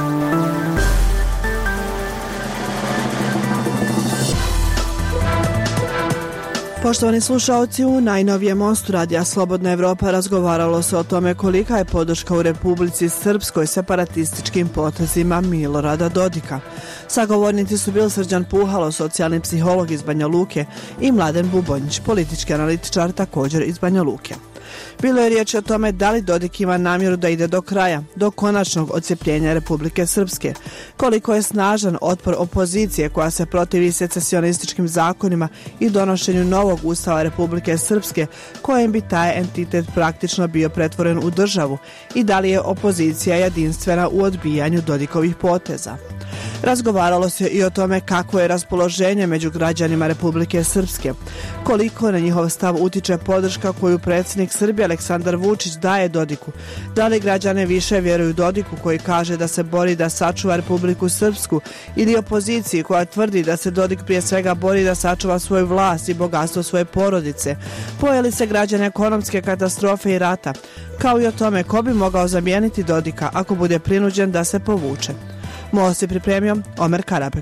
Poštovani slušalci, u najnovijem mostu Radija Slobodna Evropa razgovaralo se o tome kolika je podrška u Republici Srpskoj separatističkim potezima Milorada Dodika. Sagovornici su bili Srđan Puhalo, socijalni psiholog iz Banja Luke, i Mladen Bubonjić, politički analitičar također iz Banja Luke. Bilo je riječ o tome da li Dodik ima namjeru da ide do kraja, do konačnog odcjepljenja Republike Srpske, koliko je snažan otpor opozicije koja se protivi secesionističkim zakonima i donošenju novog ustava Republike Srpske, kojem bi taj entitet praktično bio pretvoren u državu, i da li je opozicija jedinstvena u odbijanju Dodikovih poteza. Razgovaralo se i o tome kakvo je raspoloženje među građanima Republike Srpske, koliko na njihov stav utiče podrška koju predsjednik Srbije Aleksandar Vučić daje Dodiku, da li građane više vjeruju Dodiku koji kaže da se bori da sačuva Republiku Srpsku, ili opoziciji koja tvrdi da se Dodik prije svega bori da sačuva svoju vlast i bogatstvo svoje porodice, boje li se građane ekonomske katastrofe i rata, kao i o tome ko bi mogao zamijeniti Dodika ako bude prinuđen da se povuče. Most je pripremio Omer Karabek.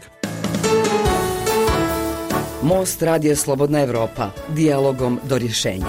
Most Radio Slobodna Evropa, dijalogom do rješenja.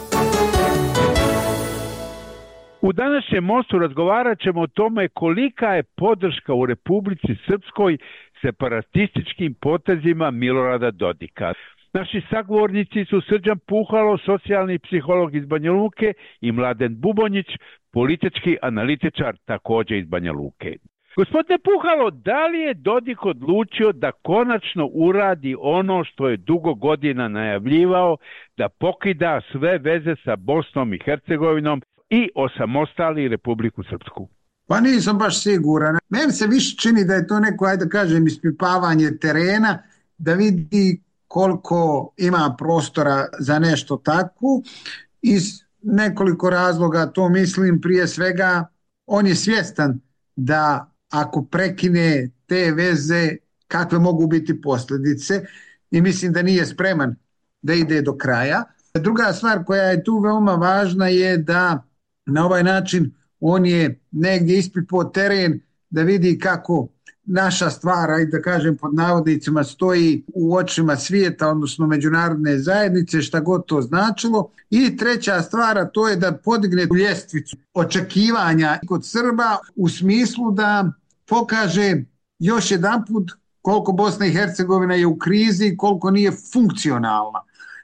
U današnjem mostu razgovarat ćemo o tome kolika je podrška u Republici Srpskoj separatističkim potezima Milorada Dodika. Naši sagovornici su Srđan Puhalo, socijalni psiholog iz Banja Luke, i Mladen Bubonjić, politički analitičar također iz Banja Luke. Gospodine Puhalo, da li je Dodik odlučio da konačno uradi ono što je dugo godina najavljivao, da pokida sve veze sa Bosnom i Hercegovinom i osamostali Republiku Srpsku? Pa nisam baš siguran. Meni se više čini da je to neko, ajde da kažem, ispipavanje terena, da vidi koliko ima prostora za nešto takvo. Iz nekoliko razloga to mislim. Prije svega, on je svjestan da ako prekine te veze, kakve mogu biti posljedice, i mislim da nije spreman da ide do kraja. Druga stvar koja je tu veoma važna je da na ovaj način on je negdje ispipao teren da vidi kako naša stvar, ajde da kažem pod navodnicima, stoji u očima svijeta, odnosno međunarodne zajednice, šta god to značilo. I treća stvar, to je da podigne ljestvicu očekivanja kod Srba u smislu da pokaže još jedanput koliko Bosna i Hercegovina je u krizi, koliko nije funkcionalna.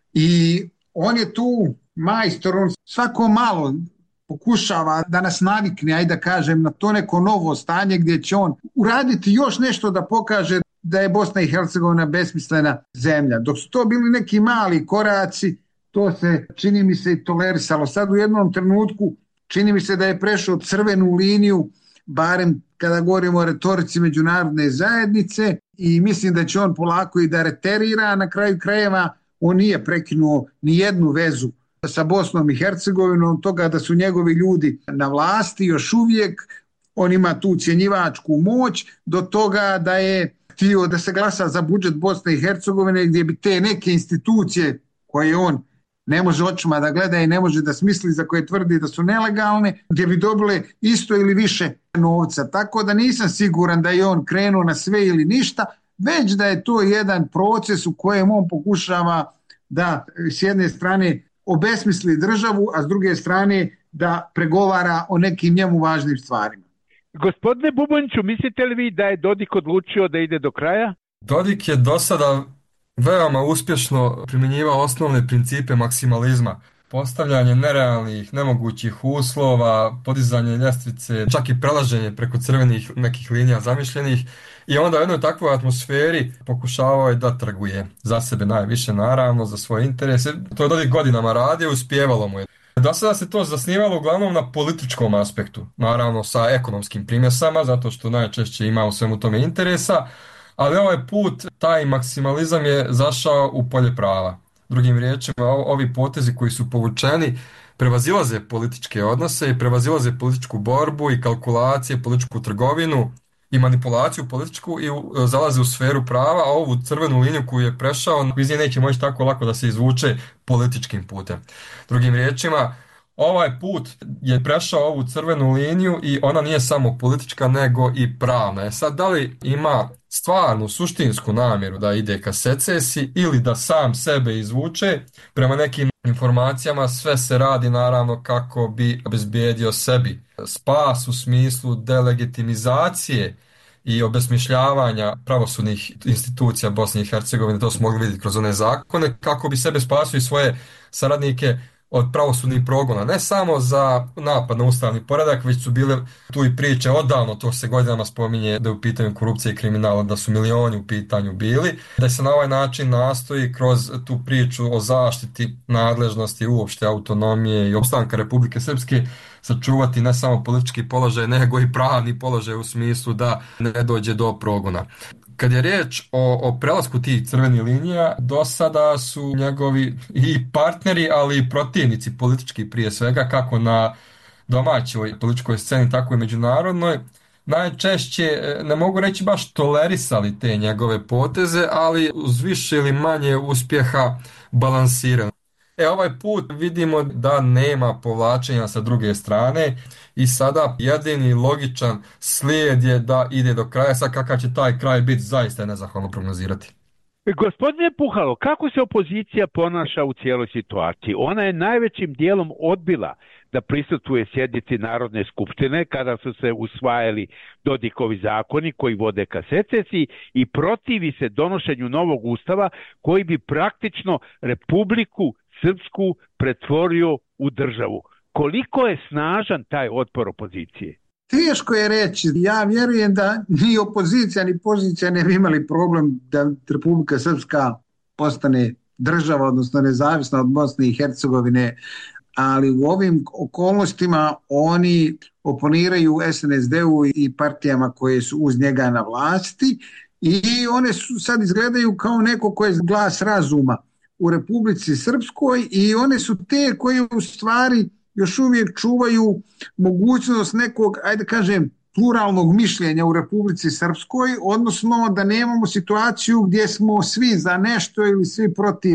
I on je tu majstor, on svako malo pokušava da nas navikne, ajde da kažem, na to neko novo stanje gdje će on uraditi još nešto da pokaže da je Bosna i Hercegovina besmislena zemlja. Dok su to bili neki mali koraci, to se, čini mi se, i tolerisalo. Sad u jednom trenutku čini mi se da je prešao crvenu liniju, barem kada govorimo o retorici međunarodne zajednice, i mislim da će on polako i da reterira. Na kraju krajeva on nije prekinuo ni jednu vezu sa Bosnom i Hercegovinom, toga da su njegovi ljudi na vlasti još uvijek, on ima tu ucjenjivačku moć, do toga da je htio da se glasa za budžet Bosne i Hercegovine gdje bi te neke institucije koje on ne može očima da gleda i ne može da smisli, za koje tvrdi da su nelegalne, gdje bi dobile isto ili više novca. Tako da nisam siguran da je on krenuo na sve ili ništa, već da je to jedan proces u kojem on pokušava da s jedne strane obesmisli državu, a s druge strane da pregovara o nekim njemu važnim stvarima. Gospodine Bubonjiću, mislite li vi da je Dodik odlučio da ide do kraja? Dodik je do sada veoma uspješno primjenjivao osnovne principe maksimalizma. Postavljanje nerealnih, nemogućih uslova, podizanje ljestvice, čak i prelaženje preko crvenih nekih linija zamišljenih, i onda u jednoj takvoj atmosferi pokušavao je da trguje za sebe najviše, naravno, za svoje interese. To je Dodik godinama radio, uspijevalo mu je. Do sada se to zasnivalo uglavnom na političkom aspektu, naravno sa ekonomskim primjesama, zato što najčešće ima u svemu tome interesa, ali ovaj put taj maksimalizam je zašao u polje prava. Drugim riječima, ovi potezi koji su povučeni prevazilaze političke odnose i prevazilaze političku borbu i kalkulacije, političku trgovinu i manipulaciju političku i zalaze u sferu prava, a ovu crvenu liniju koju je prešao iz nje neće moći tako lako da se izvuče političkim putem. Drugim riječima, Ovaj put je prešao ovu crvenu liniju i ona nije samo politička nego i pravna. Sad, da li ima stvarnu, suštinsku namjeru da ide ka secesiji ili da sam sebe izvuče, prema nekim informacijama sve se radi naravno kako bi obezbijedio sebi spas u smislu delegitimizacije i obesmišljavanja pravosudnih institucija Bosne i Hercegovine. To smo mogli vidjeti kroz one zakone, kako bi sebe spasio i svoje saradnike od pravosudnih progona, ne samo za napad na ustavni poredak, već su bile tu i priče odavno, to se godinama spominje da je u pitanju korupcije i kriminala, da su milioni u pitanju bili, da se na ovaj način nastoji kroz tu priču o zaštiti nadležnosti, uopšte autonomije i opstanka Republike Srpske sačuvati ne samo politički položaj, nego i pravni položaj u smislu da ne dođe do progona. Kad je riječ o prelasku tih crvenih linija, do sada su njegovi i partneri, ali i protivnici politički prije svega, kako na domaćoj političkoj sceni, tako i međunarodnoj, najčešće, ne mogu reći baš tolerisali te njegove poteze, ali uz više ili manje uspjeha balansirali. Ovaj put vidimo da nema povlačenja sa druge strane i sada jedini logičan slijed je da ide do kraja. Sad kakav će taj kraj biti, zaista je nezahvalno prognozirati. Gospodine Puhalo, kako se opozicija ponaša u cijeloj situaciji? Ona je najvećim dijelom odbila da prisustvuje sjednici Narodne skupštine kada su se usvajali Dodikovi zakoni koji vode ka secesiji i protivi se donošenju novog ustava koji bi praktično Republiku Srpsku pretvorio u državu. Koliko je snažan taj otpor opozicije? Teško je reći. Ja vjerujem da ni opozicija ni pozicija ne bi imali problem da Republika Srpska postane država, odnosno nezavisna od Bosne i Hercegovine, ali u ovim okolnostima oni oponiraju SNSD-u i partijama koje su uz njega na vlasti i one su sad izgledaju kao neko ko je glas razuma u Republici Srpskoj i one su te koje u stvari još uvijek čuvaju mogućnost nekog, ajde kažem, pluralnog mišljenja u Republici Srpskoj, odnosno da nemamo situaciju gdje smo svi za nešto ili svi protiv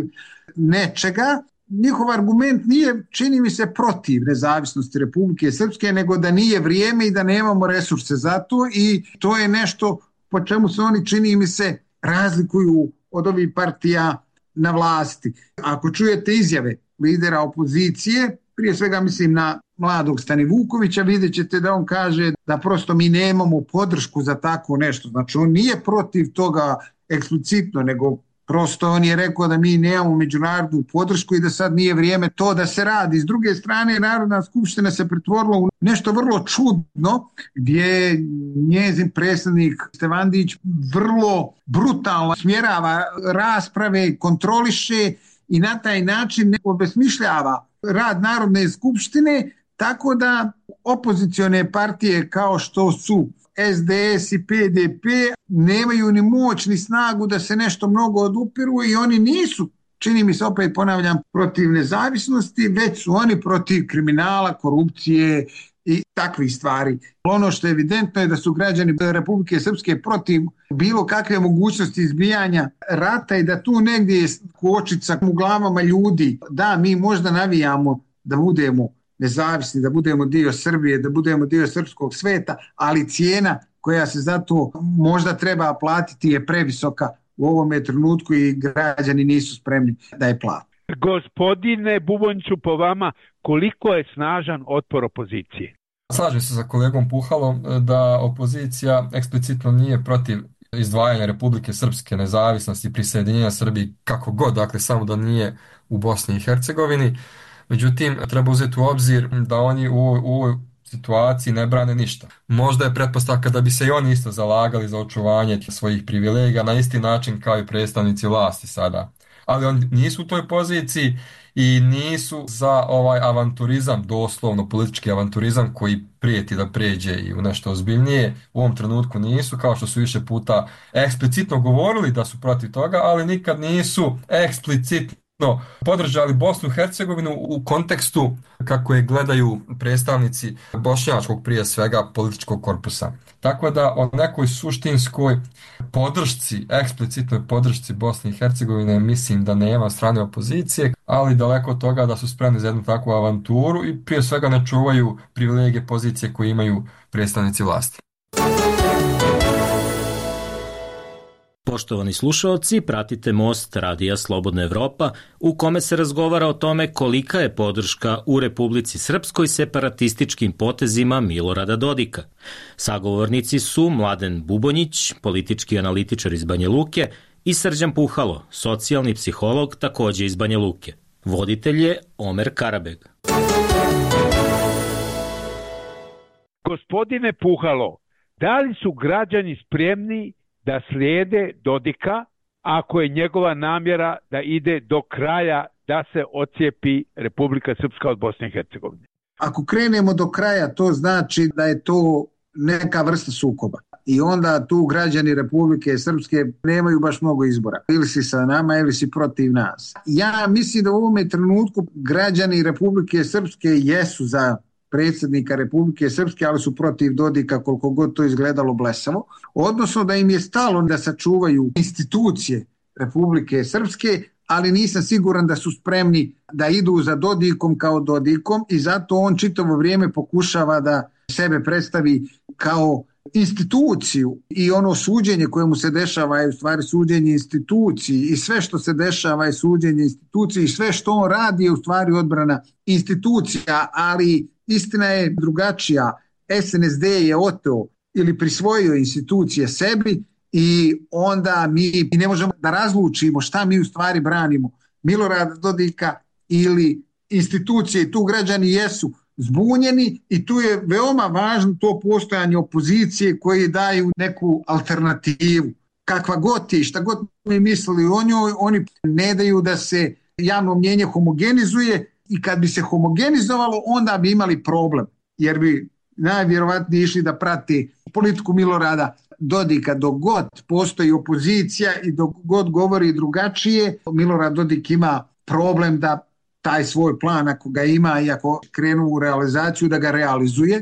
nečega. Njihov argument nije, čini mi se, protiv nezavisnosti Republike Srpske, nego da nije vrijeme i da nemamo resurse za to i to je nešto po čemu se oni, čini mi se, razlikuju od ovih partija na vlasti. Ako čujete izjave lidera opozicije, prije svega mislim na mladog Stani Vukovića, vidjet ćete da on kaže da prosto mi nemamo podršku za tako nešto. Znači on nije protiv toga eksplicitno, nego prosto on je rekao da mi nemamo međunarodnu podršku i da sad nije vrijeme to da se radi. S druge strane, Narodna skupština se pretvorila u nešto vrlo čudno, gdje njezin predsjednik Stevandić vrlo brutalno smjerava rasprave, kontroliše i na taj način obesmišljava rad Narodne skupštine, tako da opozicione partije kao što su SDS i PDP nemaju ni moć ni snagu da se nešto mnogo odupiru i oni nisu, čini mi se, opet ponavljam, protiv nezavisnosti, već su oni protiv kriminala, korupcije i takvih stvari. Ono što je evidentno je da su građani Republike Srpske protiv bilo kakve mogućnosti izbijanja rata i da tu negdje je kočica u glavama ljudi. Da, mi možda navijamo da budemo nezavisni, da budemo dio Srbije, da budemo dio srpskog sveta, ali cijena koja se za to možda treba platiti je previsoka u ovome trenutku i građani nisu spremni da je plate. Gospodine Bubonću, po vama, koliko je snažan otpor opozicije? Slažem se sa kolegom Puhalom da opozicija eksplicitno nije protiv izdvajanja Republike Srpske, nezavisnosti, prisjedinjenja Srbiji, kako god, dakle samo da nije u Bosni i Hercegovini. Međutim, treba uzeti u obzir da oni u ovoj situaciji ne brane ništa. Možda je pretpostavka da bi se i oni isto zalagali za očuvanje svojih privilegija na isti način kao i predstavnici vlasti sada. Ali oni nisu u toj poziciji i nisu za ovaj avanturizam, doslovno politički avanturizam koji prijeti da pređe i u nešto ozbiljnije. U ovom trenutku nisu, kao što su više puta eksplicitno govorili da su protiv toga, ali nikad nisu eksplicitno podržali Bosnu i Hercegovinu u kontekstu kako je gledaju predstavnici bošnjačkog prije svega političkog korpusa. Tako da o nekoj suštinskoj podršci, eksplicitnoj podršci Bosne i Hercegovine mislim da nema od strane opozicije, ali daleko od toga da su spremni za jednu takvu avanturu i prije svega ne čuvaju privilegije pozicije koje imaju predstavnici vlasti. Poštovani slušaoci, pratite Most Radija Slobodna Evropa u kome se razgovara o tome kolika je podrška u Republici Srpskoj separatističkim potezima Milorada Dodika. Sagovornici su Mladen Bubonjić, politički analitičar iz Banja Luke, i Srđan Puhalo, socijalni psiholog takođe iz Banja Luke. Voditelj je Omer Karabeg. Gospodine Puhalo, da li su građani spremni da slijede Dodika ako je njegova namjera da ide do kraja da se ocijepi Republika Srpska od Bosne i Hercegovine? Ako krenemo do kraja, to znači da je to neka vrsta sukoba. I onda tu građani Republike Srpske nemaju baš mnogo izbora. Ili si sa nama ili si protiv nas. Ja mislim da u ovome trenutku građani Republike Srpske jesu za predsjednika Republike Srpske, ali su protiv Dodika koliko god to izgledalo blesavo. Odnosno da im je stalo da sačuvaju institucije Republike Srpske, ali nisam siguran da su spremni da idu za Dodikom kao Dodikom i zato on čitavo vrijeme pokušava da sebe predstavi kao instituciju i ono suđenje koje mu se dešava je u stvari suđenje instituciji i sve što se dešava je suđenje instituciji i sve što on radi je u stvari odbrana institucija, ali istina je drugačija. SNSD je oteo ili prisvojio institucije sebi i onda mi ne možemo da razlučimo šta mi u stvari branimo, Milorada Dodika ili institucije, i tu građani jesu zbunjeni i tu je veoma važno to postojanje opozicije koji daju neku alternativu. Kakva god je, šta god mi mislili o njoj, oni ne daju da se javno mnjenje homogenizuje i kad bi se homogenizovalo onda bi imali problem, jer bi najvjerovatnije išli da prati politiku Milorada Dodika. Dok god postoji opozicija i dok god govori drugačije, Milorad Dodik ima problem da taj svoj plan, ako ga ima i ako krenu u realizaciju, da ga realizuje.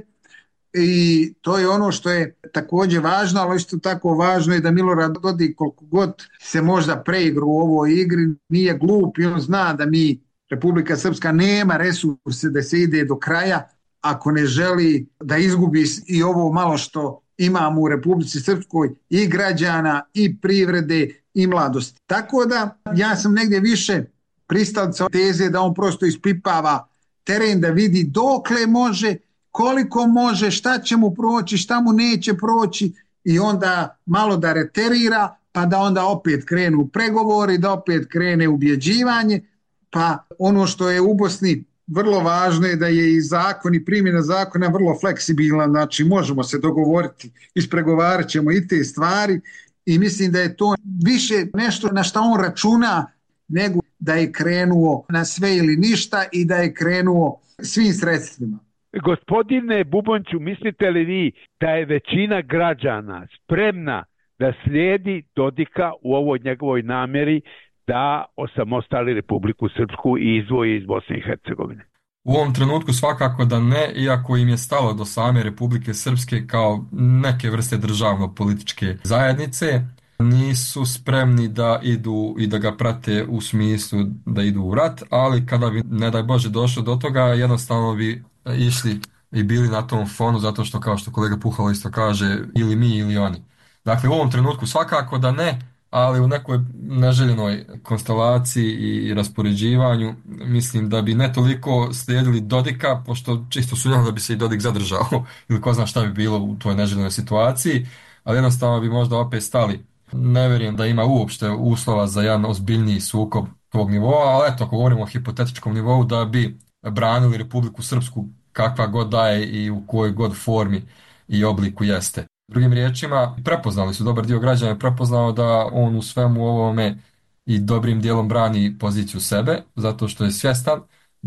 I to je ono što je također važno, ali isto tako važno je da Milorad Dodik, koliko god se možda preigra u ovoj igri, nije glup i on zna da mi, Republika Srpska, nema resurse da se ide do kraja ako ne želi da izgubi i ovo malo što imamo u Republici Srpskoj, i građana, i privrede, i mladosti. Tako da ja sam negdje više pristalica teze da on prosto ispipava teren, da vidi dokle može, koliko može, šta će mu proći, šta mu neće proći i onda malo da reterira, pa da onda opet krenu pregovori, da opet krene ubjeđivanje. Pa ono što je u Bosni vrlo važno je da je i zakon i primjena zakona vrlo fleksibilna, znači možemo se dogovoriti, ispregovarat ćemo i te stvari i mislim da je to više nešto na što on računa nego da je krenuo na sve ili ništa i da je krenuo svim sredstvima. Gospodine Bubonću, mislite li vi da je većina građana spremna da slijedi Dodika u ovoj njegovoj namjeri da osamostali Republiku Srpsku i izdvoji iz Bosne i Hercegovine? U ovom trenutku svakako da ne, iako im je stalo do same Republike Srpske kao neke vrste državno-političke zajednice, nisu spremni da idu i da ga prate u smislu da idu u rat, ali kada bi, ne daj Bože, došlo do toga, jednostavno bi išli i bili na tom fonu, zato što, kao što kolega Puhalo isto kaže, ili mi ili oni. Dakle, u ovom trenutku svakako da ne, ali u nekoj neželjenoj konstelaciji i raspoređivanju mislim da bi ne toliko slijedili Dodika, pošto čisto sumnjam da bi se i Dodik zadržao ili ko zna šta bi bilo u toj neželjenoj situaciji, ali jednostavno bi možda opet stali. Ne vjerujem da ima uopšte uslova za jedan ozbiljniji sukob tog nivoa, ali eto, ako govorimo o hipotetičkom nivou, da bi branili Republiku Srpsku kakva god daje i u kojoj god formi i obliku jeste. Drugim riječima, prepoznali su, dobar dio građana je prepoznao da on u svemu ovome i dobrim dijelom brani poziciju sebe, zato što je svjestan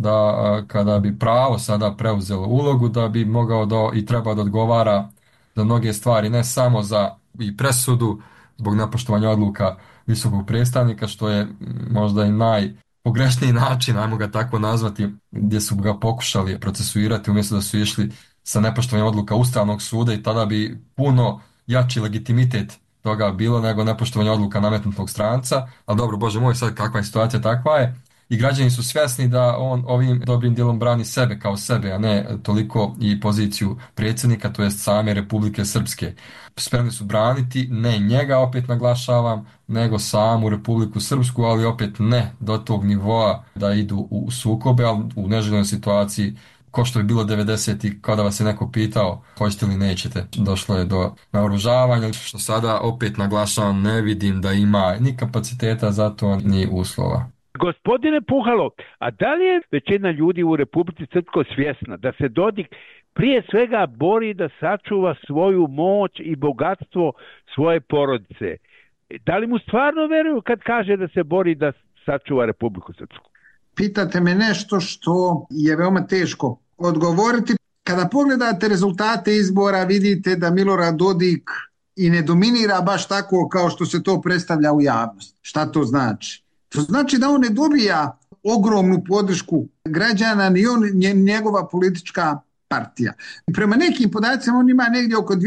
da kada bi pravo sada preuzelo ulogu, da bi mogao da i treba da odgovara za mnoge stvari, ne samo za i presudu zbog nepoštovanja odluka visokog predstavnika, što je možda i pogrešniji način, ajmo ga tako nazvati, gdje su ga pokušali procesuirati umjesto da su išli sa nepoštovanjem odluka Ustavnog suda i tada bi puno jači legitimitet toga bilo nego nepoštovanje odluka nametnutog stranca, ali dobro, Bože moj, sad kakva je situacija, takva je. I građani su svjesni da on ovim dobrim dijelom brani sebe kao sebe, a ne toliko i poziciju predsjednika, to jest same Republike Srpske. Spremni su braniti, ne njega, opet naglašavam, nego samu Republiku Srpsku, ali opet ne do tog nivoa da idu u sukobe, ali u neželjenoj situaciji, ko što je bilo 90-ih, kada vas je neko pitao hoćete li nećete, došlo je do naoružavanja, što sada opet naglašavam, ne vidim da ima ni kapaciteta za to, ni uslova. Gospodine Puhalo, a da li je većina ljudi u Republici Srpskoj svjesna da se Dodik prije svega bori da sačuva svoju moć i bogatstvo svoje porodice? Da li mu stvarno veruju kad kaže da se bori da sačuva Republiku Srpsku? Pitate me nešto što je veoma teško odgovoriti. Kada pogledate rezultate izbora, vidite da Milorad Dodik i ne dominira baš tako kao što se to predstavlja u javnosti. Šta to znači? To znači da on ne dobija ogromnu podršku građana, ni on, ni njegova politička partija. Prema nekim podacima on ima negdje oko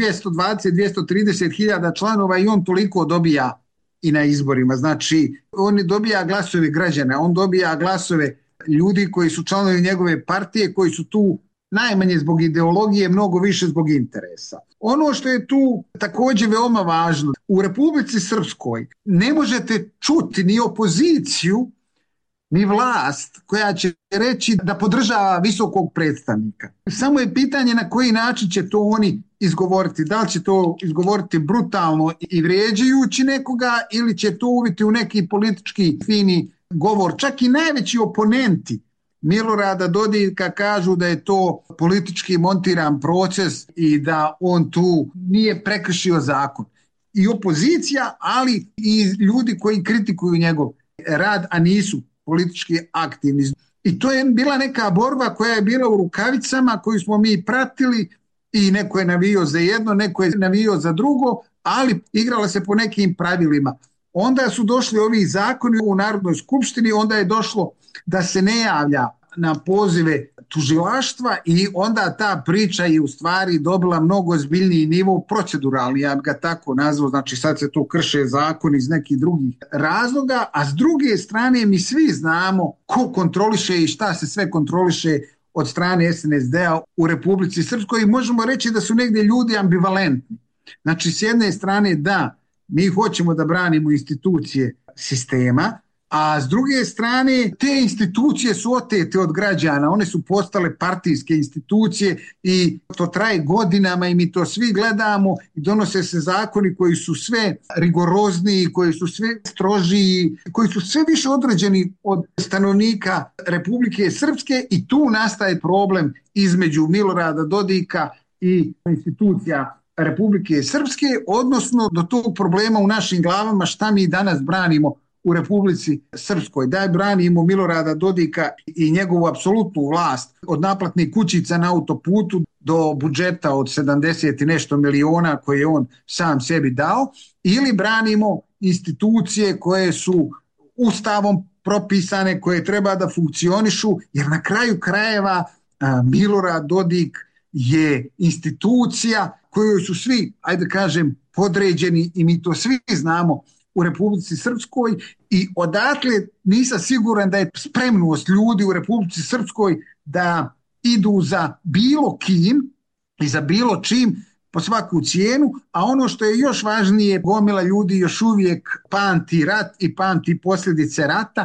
220-230 hiljada članova i on toliko dobija i na izborima. Znači, on dobija glasove građana, on dobija glasove ljudi koji su članovi njegove partije, koji su tu najmanje zbog ideologije, mnogo više zbog interesa. Ono što je tu također veoma važno, u Republici Srpskoj ne možete čuti ni opoziciju, ni vlast koja će reći da podržava visokog predstavnika. Samo je pitanje na koji način će to oni izgovoriti. Da li će to izgovoriti brutalno i vrijeđajući nekoga ili će to uviti u neki politički fini govor. Čak i najveći oponenti Milorada Dodika kažu da je to politički montiran proces i da on tu nije prekršio zakon. I opozicija, ali i ljudi koji kritikuju njegov rad, a nisu politički aktivni. I to je bila neka borba koja je bila u rukavicama, koju smo mi pratili i neko je navio za jedno, neko je navio za drugo, ali igrala se po nekim pravilima. Onda su došli ovi zakoni u Narodnoj skupštini, onda je došlo da se ne javlja na pozive tužilaštva i onda ta priča je u stvari dobila mnogo ozbiljniji nivo proceduralni, ja bih ga tako nazvao, znači sad se tu krše zakon iz nekih drugih razloga, a s druge strane mi svi znamo ko kontroliše i šta se sve kontroliše od strane SNSD-a u Republici Srpskoj i možemo reći da su negdje ljudi ambivalentni. Znači s jedne strane da, mi hoćemo da branimo institucije sistema, a s druge strane te institucije su otete od građana, one su postale partijske institucije i to traje godinama i mi to svi gledamo i donose se zakoni koji su sve rigorozniji, koji su sve strožiji, koji su sve više određeni od stanovnika Republike Srpske i tu nastaje problem između Milorada Dodika i institucija Republike Srpske, odnosno do tog problema u našim glavama šta mi danas branimo u Republici Srpskoj. Da branimo Milorada Dodika i njegovu apsolutnu vlast od naplatnih kućica na autoputu do budžeta od 70 i nešto miliona koje je on sam sebi dao, ili branimo institucije koje su ustavom propisane, koje treba da funkcionišu, jer na kraju krajeva Milorad Dodik je institucija kojoj su svi, ajde kažem, podređeni i mi to svi znamo u Republici Srpskoj i odatle nisam siguran da je spremnost ljudi u Republici Srpskoj da idu za bilo kim i za bilo čim po svaku cijenu, a ono što je još važnije, gomila ljudi još uvijek pamti rat i pamti posljedice rata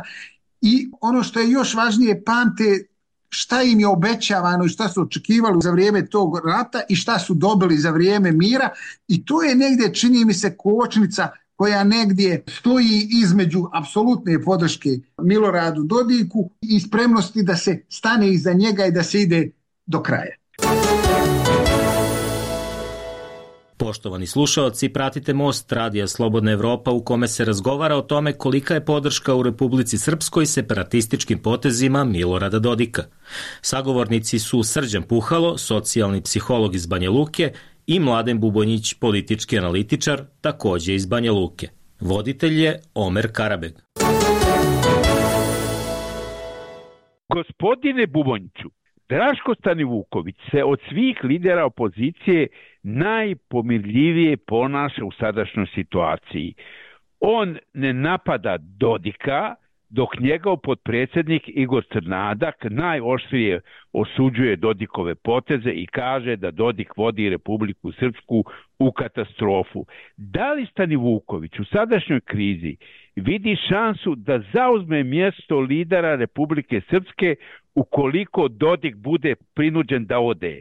i ono što je još važnije, pamte šta im je obećavano i šta su očekivali za vrijeme tog rata i šta su dobili za vrijeme mira i to je negdje, čini mi se, kočnica koja negdje stoji između apsolutne podrške Miloradu Dodiku i spremnosti da se stane iza njega i da se ide do kraja. Poštovani slušaoci, pratite Most Radija Slobodna Evropa u kome se razgovara o tome kolika je podrška u Republici Srpskoj separatističkim potezima Milorada Dodika. Sagovornici su Srđan Puhalo, socijalni psiholog iz Banja Luke, i Mladen Bubonjić, politički analitičar, također iz Banja Luke. Voditelj je Omer Karabeg. Gospodine Bubonjiću, Draško Stanivuković se od svih lidera opozicije najpomirljivije ponaša u sadašnjoj situaciji. On ne napada Dodika, dok njegov potpredsjednik Igor Crnadak najoštrije osuđuje Dodikove poteze i kaže da Dodik vodi Republiku Srpsku u katastrofu. Da li Stanivuković u sadašnjoj krizi vidi šansu da zauzme mjesto lidera Republike Srpske ukoliko Dodik bude prinuđen da ode?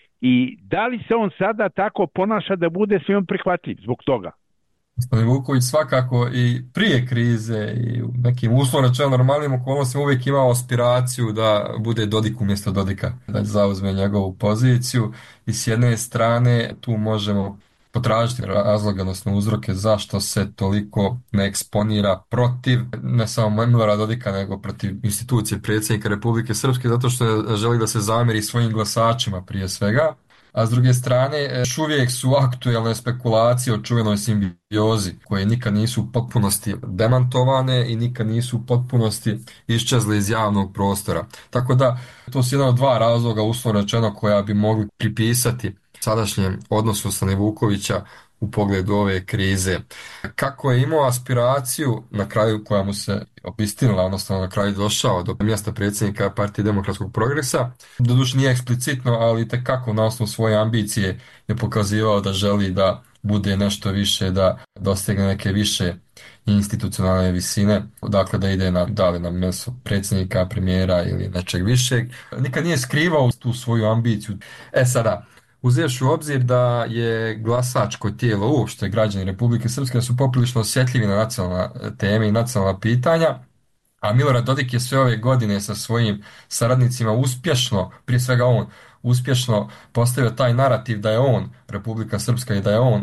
I da li se on sada tako ponaša da bude svima prihvatljiv zbog toga? Stanivuković svakako i prije krize i u nekim uslovno rečeno normalnim okolnostima uvijek imao aspiraciju da bude Dodik umjesto Dodika, da zauzme njegovu poziciju i s jedne strane tu možemo potražiti razloge, odnosno uzroke zašto se toliko ne eksponira protiv ne samo Milorada Dodika nego protiv institucije predsjednika Republike Srpske, zato što želi da se zamjeri svojim glasačima prije svega. A s druge strane, još uvijek su aktuelne spekulacije o čuvenoj simbiozi koje nikad nisu u potpunosti demantovane i nikad nisu u potpunosti iščezle iz javnog prostora. Tako da, to su jedan od dva razloga, uslovno rečeno, koja bi mogli pripisati sadašnjem odnosu Stanivukovića u pogledu ove krize. Kako je imao aspiraciju na kraju koja mu se obistinila, odnosno na kraju došao do mjesta predsjednika Partije demokratskog progresa, doduše nije eksplicitno, ali tekako na osnovu svoje ambicije je pokazivao da želi da bude nešto više, da dostigne neke više institucionalne visine, dakle da ide da li na mjesto predsjednika, premijera ili nečeg višeg. Nikad nije skrivao tu svoju ambiciju. Sada, uzevši u obzir da je glasačko tijelo uopšte građani Republike Srpske su poprilično osjetljivi na nacionalne teme i nacionalna pitanja, a Milorad Dodik je sve ove godine sa svojim saradnicima uspješno, prije svega on, uspješno postavio taj narativ da je on Republika Srpska i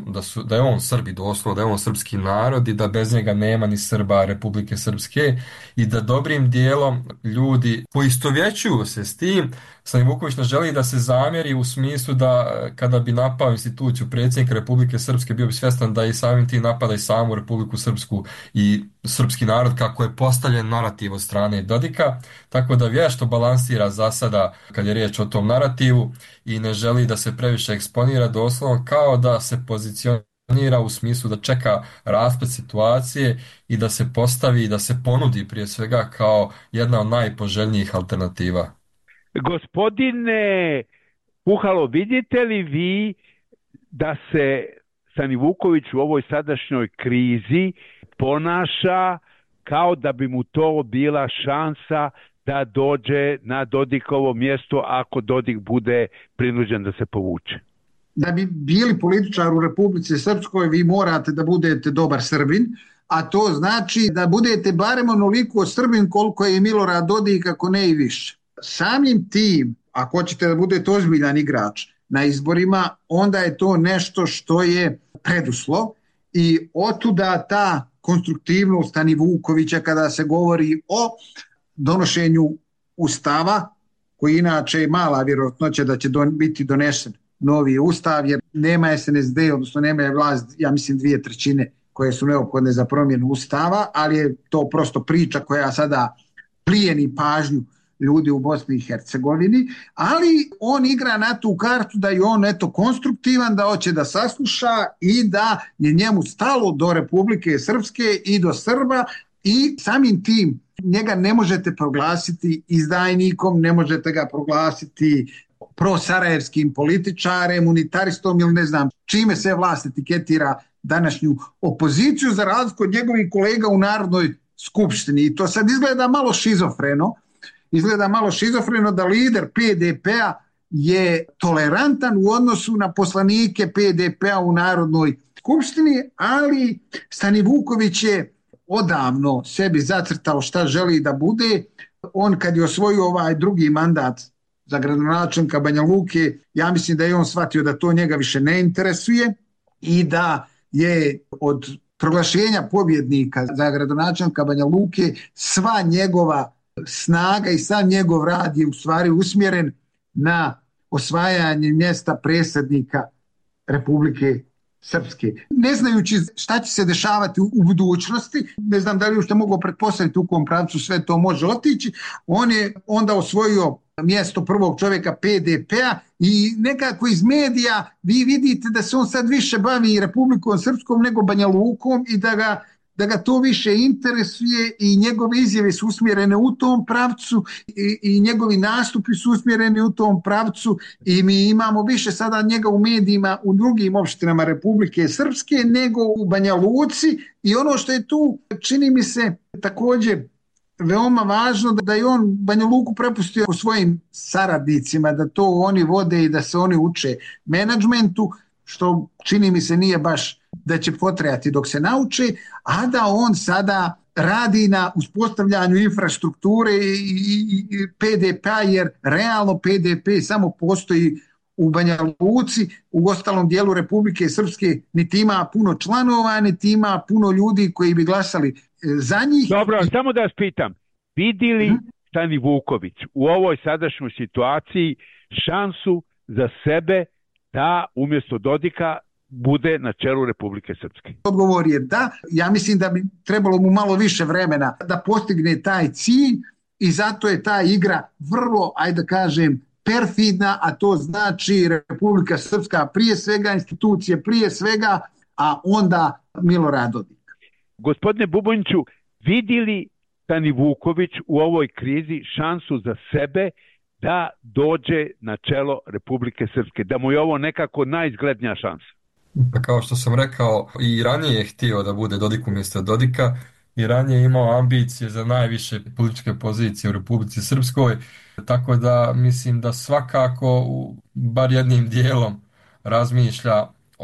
da je on Srbi doslovno, da je on srpski narod i da bez njega nema ni Srba Republike Srpske i da dobrim dijelom ljudi poistovjećuju se s tim. Stanivuković ne želi da se zamjeri u smislu da kada bi napao instituciju predsjednika Republike Srpske bio bi svjestan da i samim tim napada i samu Republiku Srpsku i srpski narod kako je postavljen narativ od strane Dodika, tako da vješto balansira za sada kad je riječ o tom narativu i ne želi da se previše eksponira, doslovno kao da se pozicionira u smislu da čeka rasplet situacije i da se postavi i da se ponudi prije svega kao jedna od najpoželjnijih alternativa. Gospodine Puhalo, vidite li vi da se Stanivuković u ovoj sadašnjoj krizi ponaša kao da bi mu to bila šansa da dođe na Dodikovo mjesto ako Dodik bude prinuđen da se povuče? Da bi bili političar u Republici Srpskoj vi morate da budete dobar Srbin, a to znači da budete barem onoliko Srbin koliko je i Milorad Dodik, ako ne i više. Samim tim, ako hoćete da budete ozbiljan igrač na izborima, onda je to nešto što je preduslov i otuda ta konstruktivnost Stanivukovića kada se govori o donošenju ustava, koji inače je mala vjerojatnoća da će biti donesen novi ustav, jer nema SNSD, odnosno nema je vlast, ja mislim 2/3 koje su neophodne za promjenu ustava, ali je to prosto priča koja sada plijeni pažnju ljudi u Bosni i Hercegovini, ali on igra na tu kartu da je on konstruktivan, da hoće da sasluša i da je njemu stalo do Republike Srpske i do Srba i samim tim njega ne možete proglasiti izdajnikom, ne možete ga proglasiti prosarajevskim političarem, unitaristom ili ne znam čime se vlast etiketira današnju opoziciju za razliku od njegovih kolega u Narodnoj skupštini. I to sad izgleda malo šizofreno. Izgleda malo šizofreno da lider PDP-a je tolerantan u odnosu na poslanike PDP-a u Narodnoj skupštini, ali Stanivuković je odavno sebi zacrtao šta želi da bude. On kad je osvojio ovaj drugi mandat za gradonačelnika Banja Luke, ja mislim da je on shvatio da to njega više ne interesuje i da je od proglašenja pobjednika za gradonačelnika Banja Luke sva njegova snaga i sam njegov rad je u stvari usmjeren na osvajanje mjesta predsjednika Republike Srpske. Ne znajući šta će se dešavati u budućnosti, ne znam da li ušte mogu pretpostaviti u kom pravcu sve to može otići, on je onda osvojio mjesto prvog čovjeka PDP-a i nekako iz medija vi vidite da se on sad više bavi Republikom Srpskom nego Banja Lukom i da ga to više interesuje i njegove izjave su usmjerene u tom pravcu i njegovi nastupi su usmjereni u tom pravcu i mi imamo više sada njega u medijima u drugim opštinama Republike Srpske nego u Banja Luci i ono što je tu čini mi se također veoma važno da je on Banja Luku prepustio svojim saradnicima, da to oni vode i da se oni uče menadžmentu, što čini mi se nije baš da će potrajati dok se nauče, a da on sada radi na uspostavljanju infrastrukture i PDP-a, jer realno PDP samo postoji u Banja Luci, u ostalom dijelu Republike Srpske niti ima puno članova, niti ima puno ljudi koji bi glasali za njih. Dobro, samo da vas pitam, vidi li Stani Vuković u ovoj sadašnjoj situaciji šansu za sebe da umjesto Dodika bude na čelu Republike Srpske? Odgovor je da. Ja mislim da bi trebalo mu malo više vremena da postigne taj cilj i zato je ta igra vrlo, ajde da kažem, perfidna, a to znači Republika Srpska prije svega, institucije prije svega, a onda Milorad Dodik. Gospodine Buboniću, vidi li Stani Vuković u ovoj krizi šansu za sebe da dođe na čelo Republike Srpske, da mu je ovo nekako najizglednija šansa? Pa kao što sam rekao, i ranije je htio da bude Dodik umjesto Dodika, i ranije je imao ambicije za najviše političke pozicije u Republici Srpskoj, tako da mislim da svakako, bar jednim dijelom, razmišlja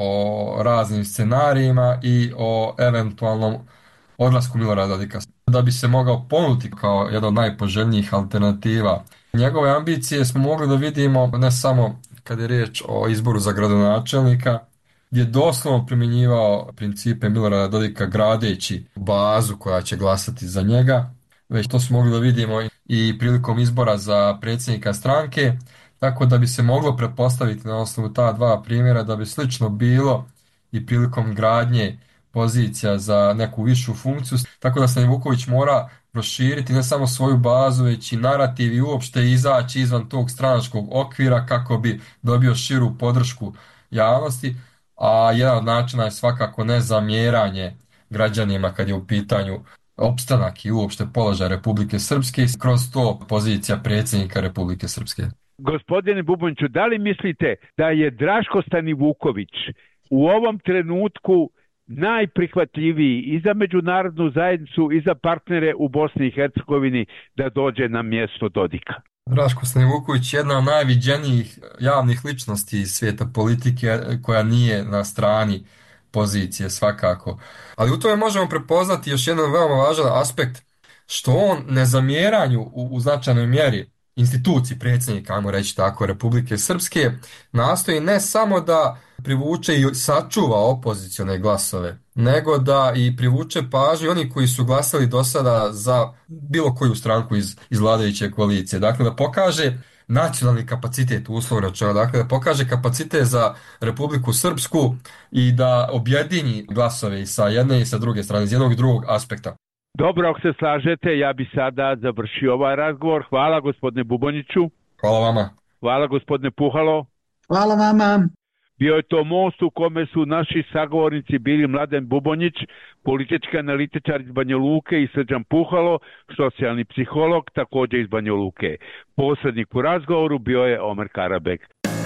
o raznim scenarijima i o eventualnom odlasku Milorada Dodika, da bi se mogao ponuditi kao jedna od najpoželjnijih alternativa. Njegove ambicije smo mogli da vidimo ne samo kad je riječ o izboru za gradonačelnika, gdje je doslovno primjenjivao principe Milorada Dodika gradeći bazu koja će glasati za njega, već to smo mogli da vidimo i prilikom izbora za predsjednika stranke, tako da bi se moglo pretpostaviti na osnovu ta dva primjera da bi slično bilo i prilikom gradnje pozicija za neku višu funkciju, tako da Stani Vuković mora proširiti ne samo svoju bazu, već i narativ i uopšte izaći izvan tog stranačkog okvira kako bi dobio širu podršku javnosti, a jedan od načina je svakako nezamjeranje građanima kad je u pitanju opstanak i uopšte položaj Republike Srpske i kroz to pozicija predsjednika Republike Srpske. Gospodine Buboniću, da li mislite da je Draško Stani Vuković u ovom trenutku najprihvatljiviji i za međunarodnu zajednicu i za partnere u Bosni i Hercegovini da dođe na mjesto Dodika? Draško Stani Vuković je jedna od najviđenijih javnih ličnosti iz svijeta politike koja nije na strani pozicije svakako. Ali u tome možemo prepoznati još jedan veoma važan aspekt, što on nezamjeranju u značajnoj mjeri instituciji predsjednika, ajmo reći tako, Republike Srpske, nastoji ne samo da privuče i sačuva opozicione glasove, nego da i privuče pažnju oni koji su glasali do sada za bilo koju stranku iz vladajuće koalicije. Dakle, da pokaže nacionalni kapacitet uslovno rečeno, dakle da pokaže kapacitet za Republiku Srpsku i da objedini glasove i sa jedne i sa druge strane, iz jednog i drugog aspekta. Dobro, ako se slažete, ja bi sada završio ovaj razgovor. Hvala gospodine Buboniću. Hvala vama. Hvala gospodine Puhalo. Hvala vama. Bio je to most u kome su naši sagovornici bili Mladen Bubonić, politički analitičar iz Banja Luke, i Srđan Puhalo, socijalni psiholog, također iz Banja Luke. Posrednik u razgovoru bio je Omer Karabek.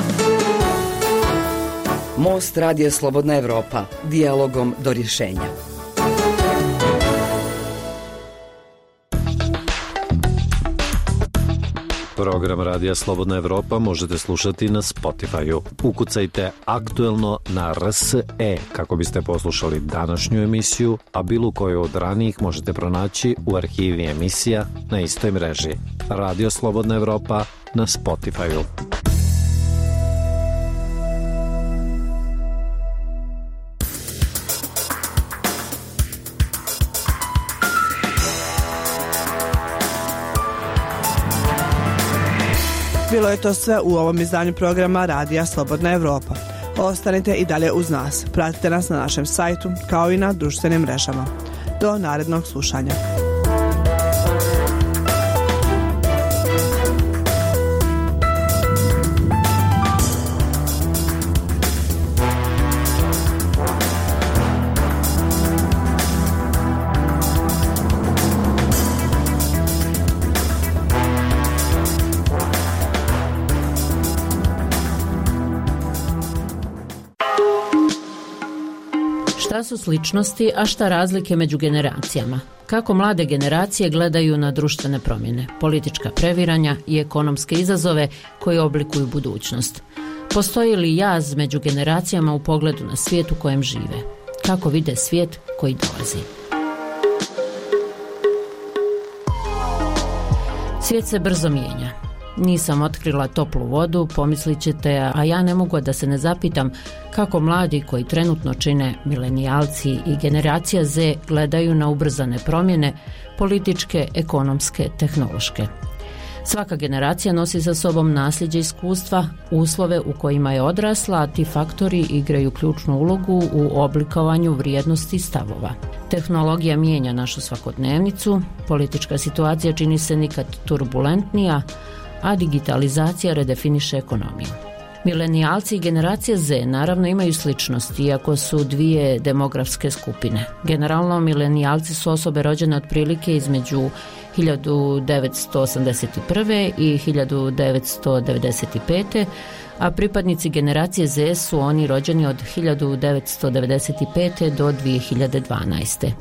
Most Radija Slobodna Evropa. Dijalogom do rješenja. Program Radija Slobodna Evropa možete slušati na Spotify-u. Ukucajte aktuelno na RSE kako biste poslušali današnju emisiju, a bilo koju od ranijih možete pronaći u arhivi emisija na istoj mreži. Radio Slobodna Evropa na Spotify-u. Bilo je to sve u ovom izdanju programa Radija Slobodna Evropa. Ostanite i dalje uz nas. Pratite nas na našem sajtu kao i na društvenim mrežama. Do narednog slušanja. Šta su sličnosti, a šta razlike među generacijama? Kako mlade generacije gledaju na društvene promjene, politička previranja i ekonomske izazove koji oblikuju budućnost? Postoji li jaz među generacijama u pogledu na svijet u kojem žive? Kako vide svijet koji dolazi? Svijet se brzo mijenja. Nisam otkrila toplu vodu, pomislit ćete, a ja ne mogu da se ne zapitam kako mladi koji trenutno čine milenijalci i generacija Z gledaju na ubrzane promjene, političke, ekonomske, tehnološke. Svaka generacija nosi sa sobom nasljeđe iskustva, uslove u kojima je odrasla, a ti faktori igraju ključnu ulogu u oblikovanju vrijednosti i stavova. Tehnologija mijenja našu svakodnevnicu, politička situacija čini se nikad turbulentnija, a digitalizacija redefiniše ekonomiju. Milenijalci i generacija Z naravno imaju sličnosti, iako su dvije demografske skupine. Generalno, milenijalci su osobe rođene otprilike između 1981. i 1995. a pripadnici generacije Z su oni rođeni od 1995. do 2012.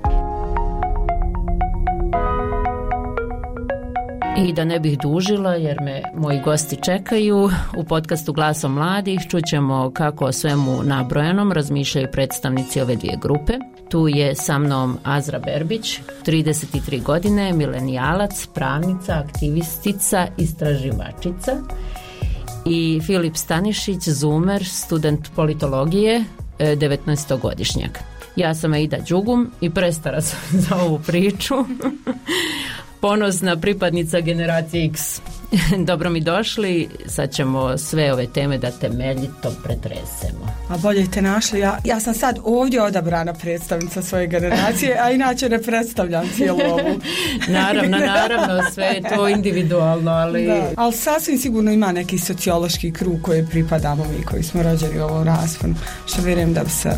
I da ne bih dužila, jer me moji gosti čekaju, u podcastu Glasom mladih čućemo kako o svemu nabrojanom razmišljaju predstavnici ove dvije grupe. Tu je sa mnom Azra Berbić, 33 godine, milenijalac, pravnica, aktivistica, istraživačica, i Filip Stanišić, zoomer, student politologije, 19-godišnjak. Ja sam Aida Đugum i prestara sam za ovu priču. Ponosna pripadnica generacije X. Dobro mi došli, sad ćemo sve ove teme da temeljito pretresemo. A bolje te našli, ja sam sad ovdje odabrana predstavnica svoje generacije, a inače ne predstavljam cijelu ovu. Naravno, sve je to individualno, ali... Da, ali sasvim sigurno ima neki sociološki krug koji pripadamo mi, koji smo rođeni u ovom rasponu, što vjerujem da bi se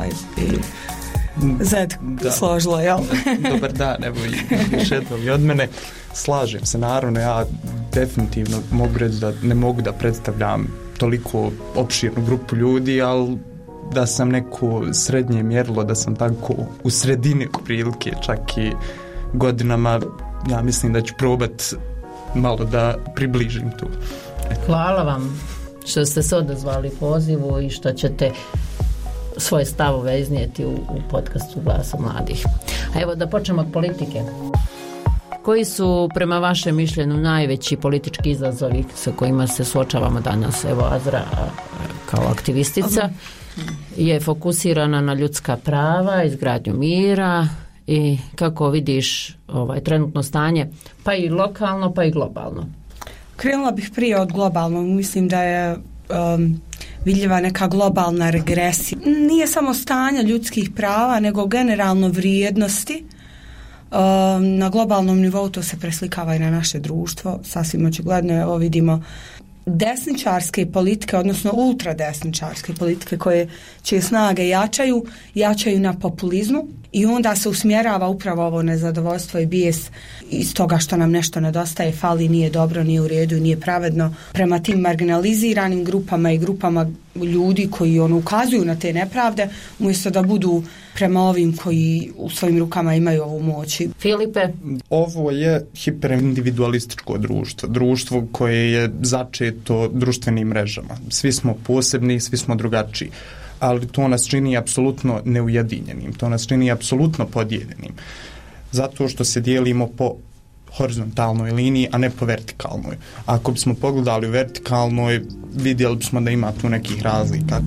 Zed složilo, jel? Dobar dan, evo još jednom i od mene. Slažem se, naravno, ja definitivno mogu reći da ne mogu da predstavljam toliko opširnu grupu ljudi, ali da sam neko srednje mjerilo, da sam tako u sredini prilike, čak i godinama, ja mislim da ću probat malo da približim tu. Hvala vam što ste se odazvali pozivu i što ćete svoje stavove iznijeti u podcastu Glasa mladih. A evo da počnemo od politike. Koji su prema vašem mišljenju najveći politički izazovi sa kojima se suočavamo danas? Evo Azra kao aktivistica je fokusirana na ljudska prava, izgradnju mira i kako vidiš trenutno stanje, pa i lokalno pa i globalno. Krenula bih prije od globalnog, mislim da je vidljiva neka globalna regresija. Nije samo stanje ljudskih prava, nego generalno vrijednosti. Na globalnom nivou to se preslikava i na naše društvo. Sasvim očigledno, evo vidimo desničarske politike, odnosno ultradesničarske politike čije snage jačaju na populizmu i onda se usmjerava upravo ovo nezadovoljstvo i bijes iz toga što nam nešto nedostaje, fali, nije dobro, nije u redu, nije pravedno prema tim marginaliziranim grupama i grupama ljudi koji ukazuju na te nepravde, umjesto da budu prema ovim koji u svojim rukama imaju ovu moć. Filipe? Ovo je hiperindividualističko društvo koje je začeto društvenim mrežama. Svi smo posebni, svi smo drugačiji, ali to nas čini apsolutno neujedinjenim, to nas čini apsolutno podijeljenim, zato što se dijelimo po horizontalnoj liniji, a ne po vertikalnoj. Ako bismo pogledali u vertikalnoj, vidjeli bismo da ima tu nekih razlika.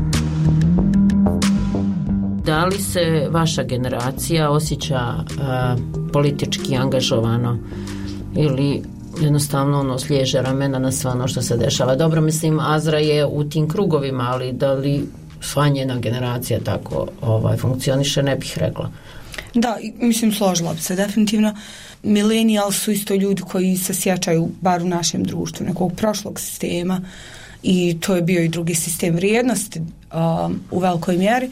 Da li se vaša generacija osjeća politički angažovano ili jednostavno sliježe ramena na sve ono što se dešava. Dobro, mislim, Azra je u tim krugovima, ali da li sva njena generacija tako funkcioniše, ne bih rekla. Da, mislim, složila bi se definitivno. Millennials su isto ljudi koji se sjećaju, bar u našem društvu, nekog prošlog sistema, i to je bio i drugi sistem vrijednosti u velikoj mjeri,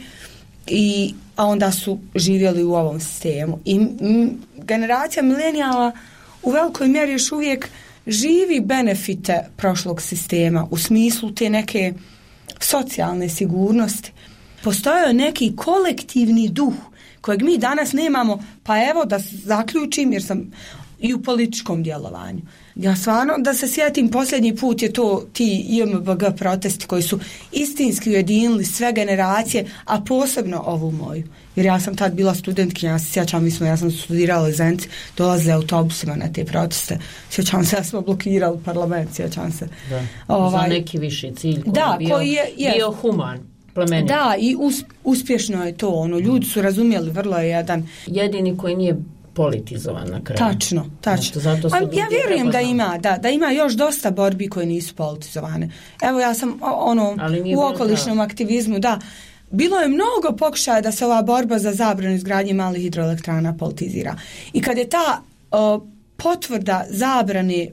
a onda su živjeli u ovom sistemu. I generacija milenijala u velikoj mjeri još uvijek živi benefite prošlog sistema u smislu te neke socijalne sigurnosti. Postojao neki kolektivni duh kojeg mi danas nemamo, pa evo da zaključim, jer sam i u političkom djelovanju. Ja stvarno, da se sjetim, posljednji put je to ti JMBG protesti koji su istinski ujedinili sve generacije, a posebno ovu moju. Jer ja sam tad bila studentkinja, ja se sjećam, ja sam studirala u Zenici, dolazile autobusima na te proteste. Sjećam se, ja smo blokirali parlament, sjećam se. Za neki viši cilj koji je bio human. Plemenit. Da, i uspješno je to. Ljudi su razumjeli, vrlo je jedan... Jedini koji nije politizovan na kraju. Tačno. Ja vjerujem da ima još dosta borbi koje nisu politizovane. Evo, ja sam u okolišnom aktivizmu, bilo je mnogo pokušaja da se ova borba za zabranu izgradnje malih hidroelektrana politizira. I kad je ta potvrda zabrane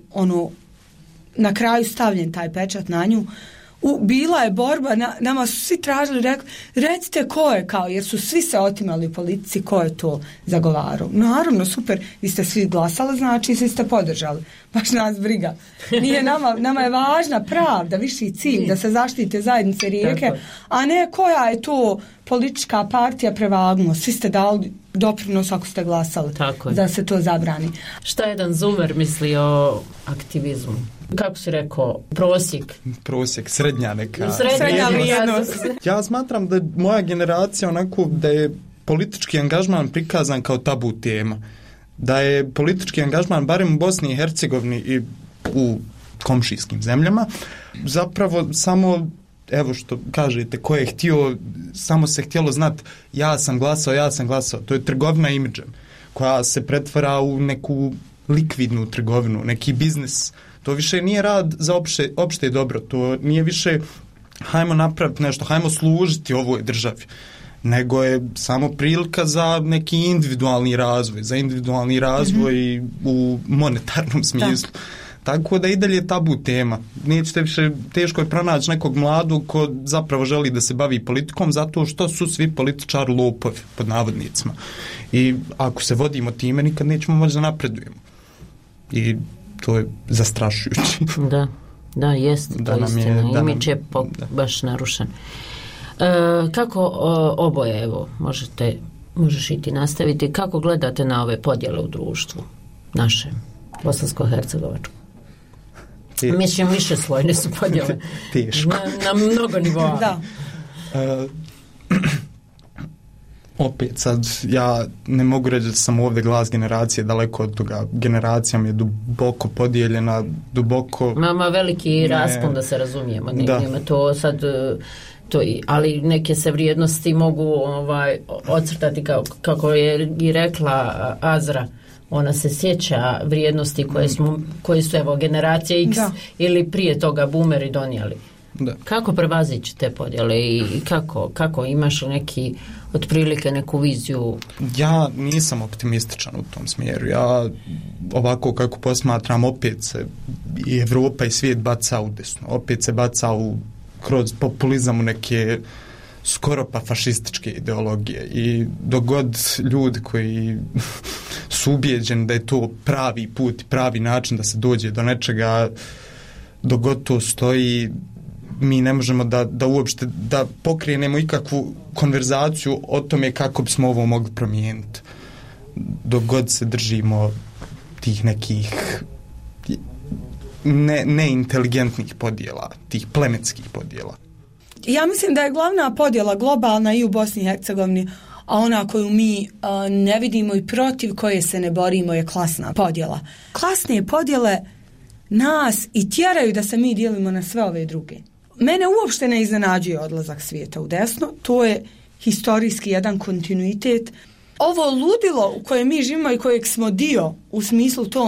na kraju stavljen taj pečat na nju, bila je borba, nama su svi tražili, recite ko je, jer su svi se otimali u politici, ko je to zagovarao. Naravno, super, vi ste svi glasali, znači svi ste podržali. Baš nas briga. Nije nama je važna pravda, viši cilj, da se zaštite zajednice rijeke, a ne koja je to politička partija prevagnuo. Svi ste dali doprinos ako ste glasali da se to zabrani. Šta jedan Zumer misli o aktivizmu? Kako si rekao, prosjek, srednja neka. Srednja vrijednost. Ja smatram da moja generacija da je politički angažman prikazan kao tabu tema. Da je politički angažman, barem u Bosni i Hercegovini i u komšijskim zemljama, zapravo samo, evo što kažete, ko je htio, samo se htjelo znati ja sam glasao. To je trgovina imidžem koja se pretvara u neku likvidnu trgovinu, neki biznis. To više nije rad za opšte dobro, to nije više hajmo napraviti nešto, hajmo služiti ovoj državi, nego je samo prilika za neki individualni razvoj, u monetarnom smislu. Tako da i dalje tabu tema. Nećete više, teško je pronaći nekog mladog ko zapravo želi da se bavi politikom, zato što su svi političari lopovi, pod navodnicima. I ako se vodimo time, nikad nećemo moći da napredujemo. I to je zastrašujuće. Da, jest, to je istina. Imidž je baš narušen. Kako oboje, evo, možeš i ti nastaviti, kako gledate na ove podjele u društvu našem, bosansko-hercegovačkom? Mislim, više slojne su podjele. Teško. Na mnogo nivoa. Da. Opet sad, ja ne mogu reći da sam ovdje glas generacije, daleko od toga. Generacija mi je duboko podijeljena, Mama veliki raspon, da se razumijemo. Nema to sad... ali neke se vrijednosti mogu ocrtati kako je i rekla Azra. Ona se sjeća vrijednosti koje su evo generacije X ili prije toga boomeri donijeli. Da. Kako prevazići te podjele i kako imaš neki otprilike neku viziju? Ja nisam optimističan u tom smjeru. Ja ovako kako posmatram, opet se i Evropa i svijet baca u desno. Opet se baca kroz populizam u neke skoro pa fašističke ideologije. I dok god ljudi koji su ubijeđeni da je to pravi put, pravi način da se dođe do nečega, dok god to stoji, mi ne možemo da uopšte da pokrenemo ikakvu konverzaciju o tome kako bismo ovo mogli promijeniti. Dok god se držimo tih nekih neinteligentnih podjela, tih plemenskih podjela. Ja mislim da je glavna podjela globalna i u Bosni i Hercegovini, a ona koju mi ne vidimo i protiv koje se ne borimo je klasna podjela. Klasne podjele nas i tjeraju da se mi dijelimo na sve ove druge. Mene uopšte ne iznenađuje odlazak svijeta u desno, to je historijski jedan kontinuitet. Ovo ludilo u kojem mi živimo i kojeg smo dio u smislu tom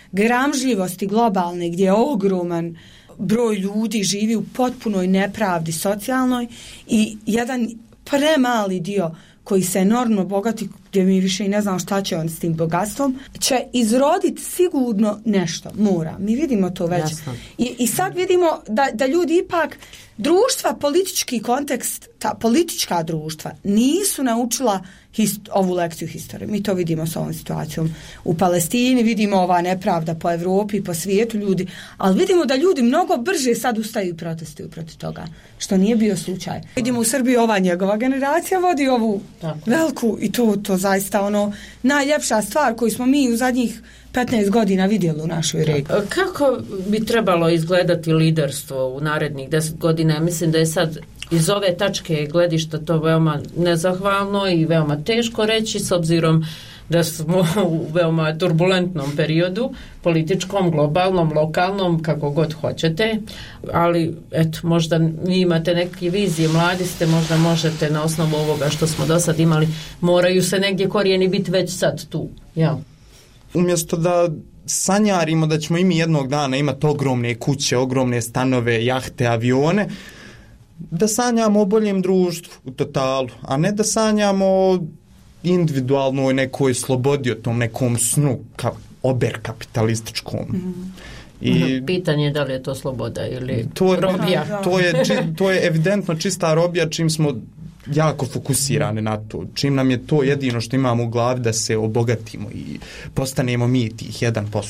gramžljivosti globalne gdje je ogroman broj ljudi živi u potpunoj nepravdi socijalnoj i jedan premali dio koji se enormno bogati, gdje mi više i ne znam šta će on s tim bogatstvom, će izroditi sigurno nešto, mora. Mi vidimo to već. I sad vidimo da ljudi ipak, društva, politički kontekst, ta politička društva nisu naučila ovu lekciju historije. Mi to vidimo s ovom situacijom u Palestini, vidimo ova nepravda po Evropi, po svijetu ljudi, ali vidimo da ljudi mnogo brže sad ustaju i protestuju protiv toga, što nije bio slučaj. Vidimo u Srbiji ova njegova generacija vodi ovu veliku i to zaista ono najljepša stvar koju smo mi u zadnjih 15 godina vidjeli u našoj regiji. Kako bi trebalo izgledati liderstvo u narednih 10 godina? Ja mislim da je sad iz ove tačke gledišta to veoma nezahvalno i veoma teško reći s obzirom da smo u veoma turbulentnom periodu, političkom, globalnom, lokalnom, kako god hoćete, ali eto, možda vi imate neke vizije, mladi ste, možda možete na osnovu ovoga što smo do sad imali, moraju se negdje korijeni biti već sad tu, ja. Umjesto da sanjarimo da ćemo i mi jednog dana imati ogromne kuće, ogromne stanove, jahte, avione, da sanjamo o boljem društvu u totalu, a ne da sanjamo o individualnoj nekoj slobodi, o tom nekom snu oberkapitalističkom. I pitanje je da li je to sloboda ili robija. To je evidentno čista robija čim smo jako fokusirani na to. Čim nam je to jedino što imamo u glavi da se obogatimo i postanemo mi tih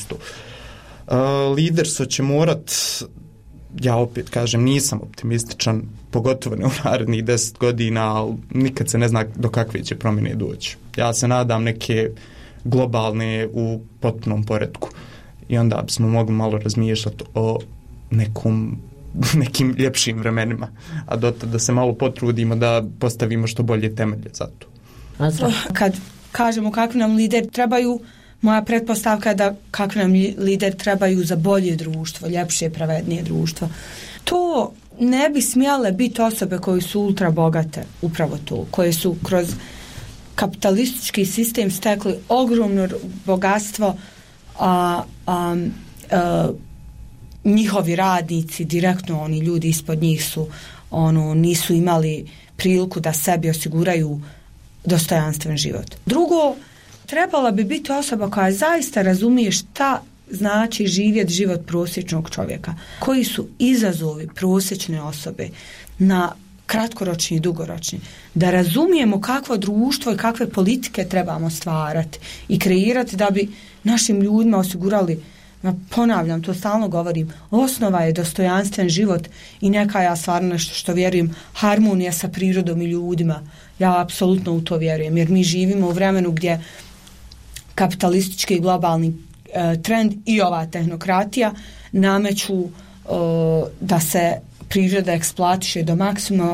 1%. Liderstvo će morat, ja opet kažem, nisam optimističan, pogotovo ne u narednih 10 godina, ali nikad se ne zna do kakve će promjene doći. Ja se nadam neke globalne u potpunom poretku i onda bismo mogli malo razmišljati o nekim ljepšim vremenima, a dotad da se malo potrudimo da postavimo što bolje temelje za to. Kad kažemo kakvi nam lideri trebaju, moja pretpostavka je da kakvi nam lideri trebaju za bolje društvo, ljepše, pravednije društvo. To ne bi smjele biti osobe koje su ultra bogate, upravo to, koje su kroz kapitalistički sistem stekli ogromno bogatstvo, njihovi radnici, direktno oni ljudi ispod njih su nisu imali priliku da sebi osiguraju dostojanstven život. Drugo, trebala bi biti osoba koja zaista razumije šta znači živjeti život prosječnog čovjeka. Koji su izazovi prosječne osobe na kratkoročni i dugoročni. Da razumijemo kakvo društvo i kakve politike trebamo stvarati i kreirati da bi našim ljudima osigurali, ponavljam, to stalno govorim, osnova je dostojanstven život i neka, ja stvarno nešto što vjerujem, harmonija sa prirodom i ljudima. Ja apsolutno u to vjerujem, jer mi živimo u vremenu gdje kapitalistički i globalni trend i ova tehnokratija nameću da se priroda eksploatiše do maksimuma,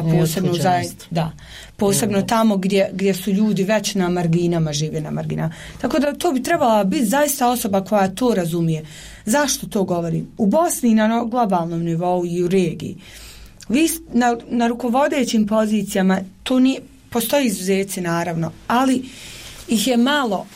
posebno tamo gdje su ljudi već na marginama, žive na marginama. Tako da to bi trebala biti zaista osoba koja to razumije. Zašto to govorim? U Bosni na globalnom nivou i u regiji. Vi na rukovodećim pozicijama, to nije, postoji izuzeci naravno, ali ih je malo.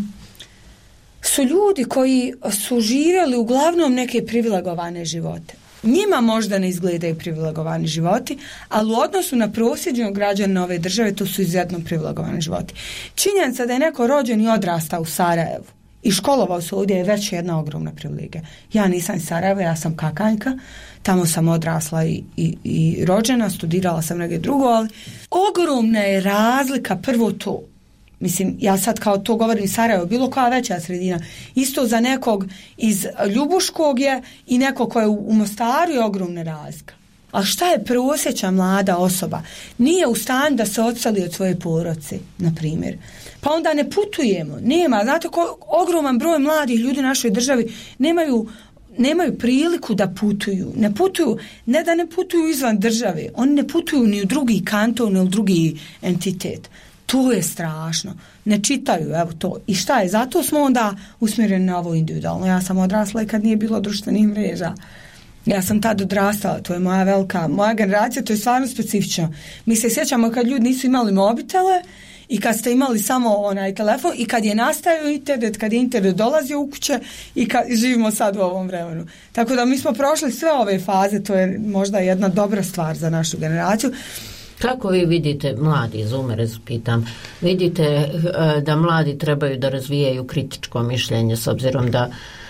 Su ljudi koji su živjeli uglavnom neke privilegovane živote. Njima možda ne izgledaju privilegovani životi, ali u odnosu na prosječnog građana ove države to su izuzetno privilegovani životi. Činjenica da je neko rođen i odrastao u Sarajevu i školovao se ovdje je već jedna ogromna privilegija. Ja nisam iz Sarajeva, ja sam Kakanjka, tamo sam odrasla i rođena, studirala sam negdje drugo, ali ogromna je razlika, prvo to. Mislim, ja sad kao to govorim Sarajevo, bilo koja veća sredina. Isto za nekog iz Ljubuškog je i neko ko je u Mostaru je ogromna razlika. A šta je prosječna mlada osoba? Nije u stanju da se odseli od svoje porodice, na primjer. Pa onda ne putujemo. Nema, znate, ogroman broj mladih ljudi u našoj državi nemaju priliku da putuju. Ne da ne putuju izvan države, oni ne putuju ni u drugi kanton, ni u drugi entitet. To je strašno. Ne čitaju, evo to. I šta je? Zato smo onda usmjereni na ovo individualno. Ja sam odrasla i kad nije bilo društvenih mreža. Ja sam tad odrastala, to je moja generacija, to je stvarno specifično. Mi se sjećamo kad ljudi nisu imali mobitele i kad ste imali samo onaj telefon i kad je nastajao internet, kad je internet dolazio u kuće i kad živimo sad u ovom vremenu. Tako da mi smo prošli sve ove faze, to je možda jedna dobra stvar za našu generaciju. Kako vi vidite, mladi zoomere, pitam, vidite da mladi trebaju da razvijaju kritičko mišljenje s obzirom da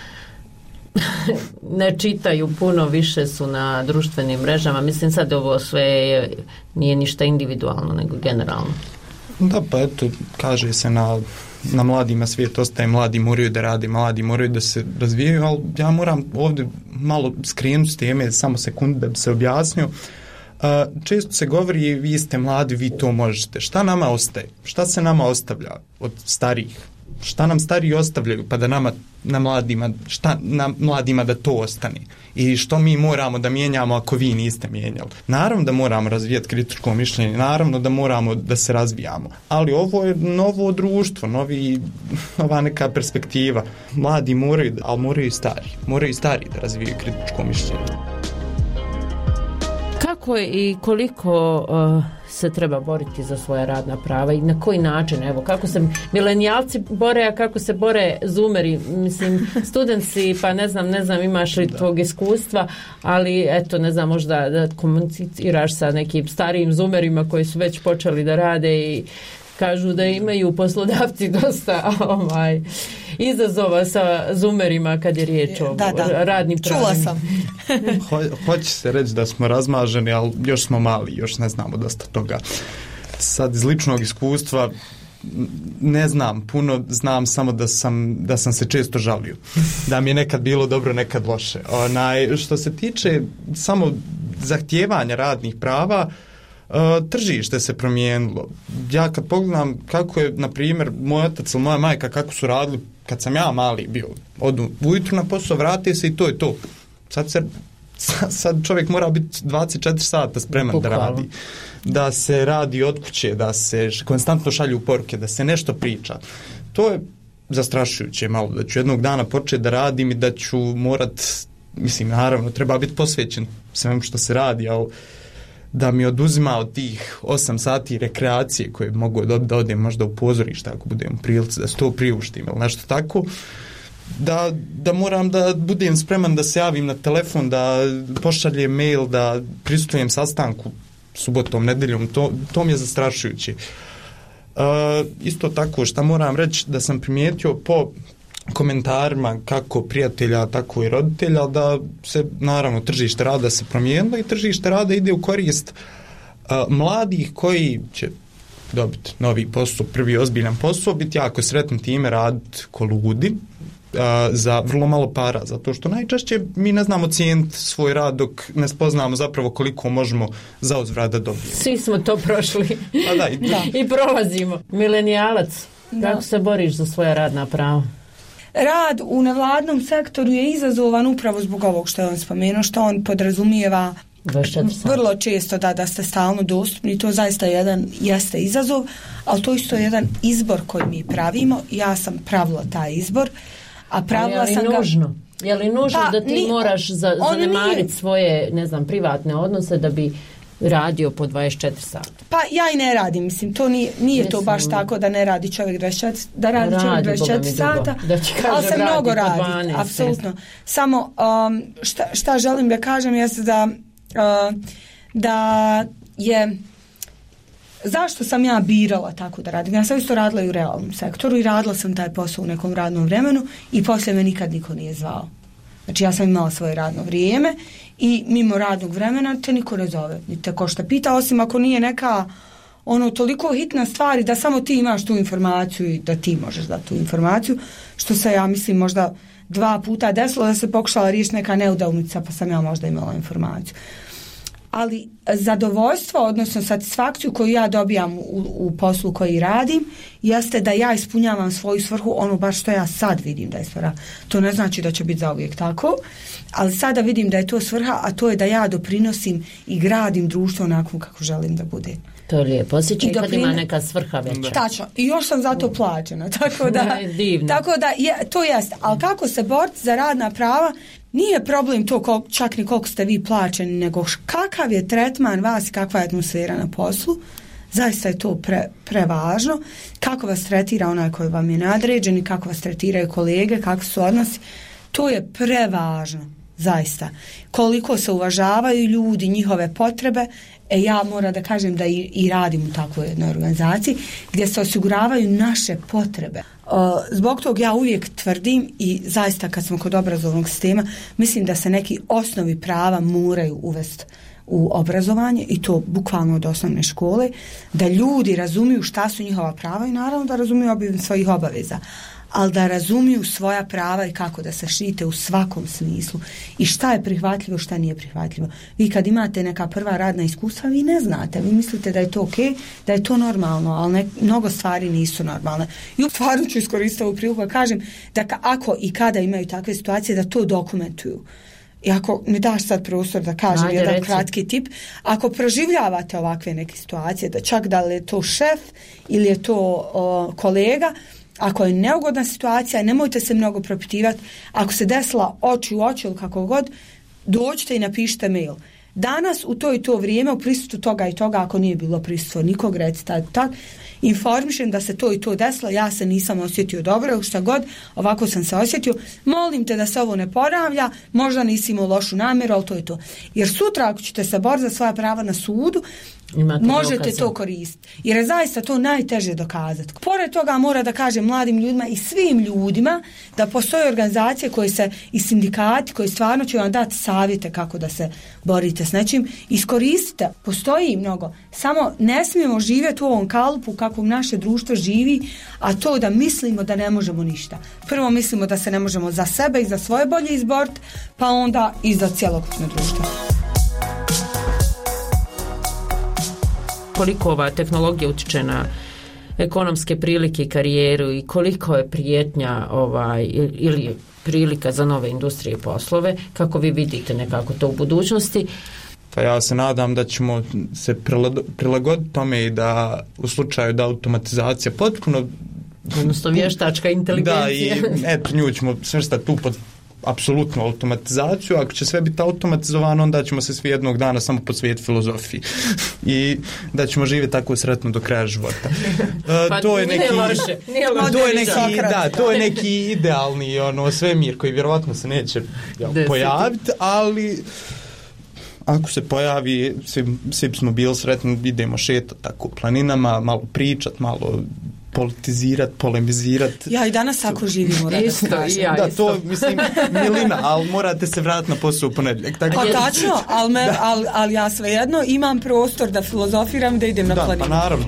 ne čitaju puno, više su na društvenim mrežama. Mislim sad ovo sve nije ništa individualno nego generalno. Da, pa eto, kaže se na mladima svijet ostaje, mladi moraju da rade, mladi moraju da se razvijaju, ali ja moram ovdje malo skrenuti s teme, samo sekundu da bi se objasnio. Često se govori, vi ste mladi, vi to možete. Šta nama ostaje? Šta se nama ostavlja od starijih? Šta nam stariji ostavljaju pa da na mladima da to ostane? I što mi moramo da mijenjamo ako vi niste mijenjali? Naravno da moramo razvijati kritičko mišljenje, naravno da moramo da se razvijamo, ali ovo je novo društvo, nova neka perspektiva. Mladi moraju, ali moraju i stari da razvijaju kritičko mišljenje. Kako i koliko se treba boriti za svoja radna prava i na koji način? Evo, kako se milenijalci bore, a kako se bore zoomeri? Mislim, studenti, pa ne znam imaš li tog iskustva, ali eto, ne znam, možda da komuniciraš sa nekim starijim zoomerima koji su već počeli da rade i kažu da imaju poslodavci dosta izazova sa zoomerima kad je riječ o radnim pravima. Čula sam. Hoće se reći da smo razmaženi, ali još smo mali, još ne znamo dosta toga. Sad iz ličnog iskustva ne znam puno, znam samo da sam se često žalio. Da mi je nekad bilo dobro, nekad loše. Što se tiče samo zahtijevanja radnih prava, tržište se promijenilo. Ja kad pogledam kako je, na primjer, moj otac ili moja majka kako su radili kad sam ja mali bio, odu ujutru na posao, vrati se i to je to. Sad čovjek mora biti 24 sata spreman da radi. Da se radi od kuće, da se konstantno šalju poruke, da se nešto priča. To je zastrašujuće malo, da ću jednog dana početi da radim i da ću morat, mislim, naravno, treba biti posvećen svemu što se radi, ali da mi oduzima od tih 8 sati rekreacije koje mogu da odem možda u pozorište ako budem u prilici da se to priuštim ili nešto tako, da moram da budem spreman da se javim na telefon, da pošaljem mail, da prisustujem sastanku subotom, nedeljom, to mi je zastrašujuće. Isto tako što moram reći da sam primijetio po komentarima kako prijatelja, tako i roditelja, da se naravno tržište rada se promijenilo i tržište rada ide u korist mladih koji će dobiti novi posao, prvi ozbiljan posao, biti jako sretni time, raditi ko ludi za vrlo malo para, zato što najčešće mi ne znamo cijeniti svoj rad dok ne spoznamo zapravo koliko možemo za uzvrat da dobijemo. Svi smo to prošli. I prolazimo. Milenijalac, kako se boriš za svoja radna prava? Rad u nevladnom sektoru je izazovan upravo zbog ovog što je on spomenuo, što on podrazumijeva vrlo često da ste stalno dostupni. To zaista jeste izazov, ali to isto je jedan izbor koji mi pravimo. Ja sam pravila taj izbor, a pravila sam ga... Je li nužno da ti moraš zanemariti svoje, ne znam, privatne odnose da bi radio po 24 sata? Pa ja i ne radim, mislim, to nije to baš tako da ne radi čovjek 24, da radi čovjek 24 sata, ali se mnogo radi, apsolutno. Samo šta želim da kažem jeste da je zašto sam ja birala tako da radim. Ja sam isto radila i u realnom sektoru i radila sam taj posao u nekom radnom vremenu i poslije me nikad niko nije zvao. Znači ja sam imala svoje radno vrijeme i mimo radnog vremena te niko ne zove, ni te ko šta pita, osim ako nije neka toliko hitna stvar da samo ti imaš tu informaciju i da ti možeš dati tu informaciju, što se ja mislim možda 2 puta desilo da se pokušala riješiti neka neudaunica pa sam ja možda imala informaciju. Ali zadovoljstvo, odnosno satisfakciju koju ja dobijam u poslu koji radim jeste da ja ispunjavam svoju svrhu, baš što ja sad vidim da je svrha. To ne znači da će biti zauvijek tako, ali sada vidim da je to svrha, a to je da ja doprinosim i gradim društvo onako kako želim da bude. To je lijepo, osjećaj kad ima neka svrha veća. Tačno, i još sam zato plaćena, tako da to jeste. Ali kako se boriti za radna prava, nije problem to čak ni koliko ste vi plaćeni, nego kakav je tretman vas i kakva je atmosfera na poslu. Zaista je to prevažno. Kako vas tretira onaj koji vam je nadređen i kako vas tretiraju kolege, kakvi su odnosi, to je prevažno, zaista. Koliko se uvažavaju ljudi, njihove potrebe. Ja moram da kažem da i radim u takvoj jednoj organizaciji gdje se osiguravaju naše potrebe. Zbog tog ja uvijek tvrdim i zaista kad smo kod obrazovnog sistema, mislim da se neki osnovi prava moraju uvesti u obrazovanje i to bukvalno od osnovne škole, da ljudi razumiju šta su njihova prava i naravno da razumiju svojih obaveza, ali da razumiju svoja prava i kako da se štite u svakom smislu i šta je prihvatljivo, šta nije prihvatljivo. Vi kad imate neka prva radna iskustva, vi ne znate, vi mislite da je to okej, da je to normalno, ali mnogo stvari nisu normalne. I stvarno ću iskoristiti ovu priliku da kažem da ako i kada imaju takve situacije, da to dokumentuju. I ako mi daš sad prostor da kažem jedan kratki tip, ako proživljavate ovakve neke situacije, da čak da li je to šef ili je to kolega, ako je neugodna situacija, nemojte se mnogo propitivati. Ako se desila oči u oči ili kako god, dođite i napišite mail. Danas u to i to vrijeme u prisustvu toga i toga, ako nije bilo prisustvo nikog, recite tak, informišem da se to i to desilo, ja se nisam osjetio dobro, šta god, ovako sam se osjetio, molim te da se ovo ne ponavlja, možda nisi imao lošu namjeru, ali to je to. Jer sutra ako ćete se boriti za svoja prava na sudu, možete to koristiti. Jer je zaista to najteže dokazati. Pored toga mora da kažem mladim ljudima i svim ljudima da postoje organizacije koje se i sindikati koji stvarno će vam dati savjete kako da se borite s nečim. Iskoristite, postoji mnogo. Samo ne smijemo živjeti u ovom kalupu kakvom naše društvo živi, a to da mislimo da ne možemo ništa. Prvo mislimo da se ne možemo za sebe i za svoje bolje izboriti, pa onda i za cjelokupno društvo. Koliko ova tehnologija utiče na ekonomske prilike i karijeru i koliko je prijetnja ili prilika za nove industrije i poslove, kako vi vidite nekako to u budućnosti? Pa ja se nadam da ćemo se prilagoditi tome i da u slučaju da automatizacija potpuno... Odnosno vještačka inteligencija. Da, i eto, nju ćemo svrstati tu pod apsolutnu automatizaciju. Ako će sve biti automatizovano, onda ćemo se svi jednog dana samo posvetiti filozofiji i da ćemo živjeti tako sretno do kraja života. Pa to je neki, to je neki idealni svemir koji vjerovatno se neće pojaviti, ali ako se pojavi, svi smo bili sretni, idemo šetati tako planinama, malo pričat, malo politizirati, polemizirati. Ja i danas tako živimo. Da, to mislim milina, ali morate se vratiti na posao u ponedjeljak. Pa tačno, ali ja svejedno imam prostor da filozofiram, da idem na planinu. Da, pa naravno.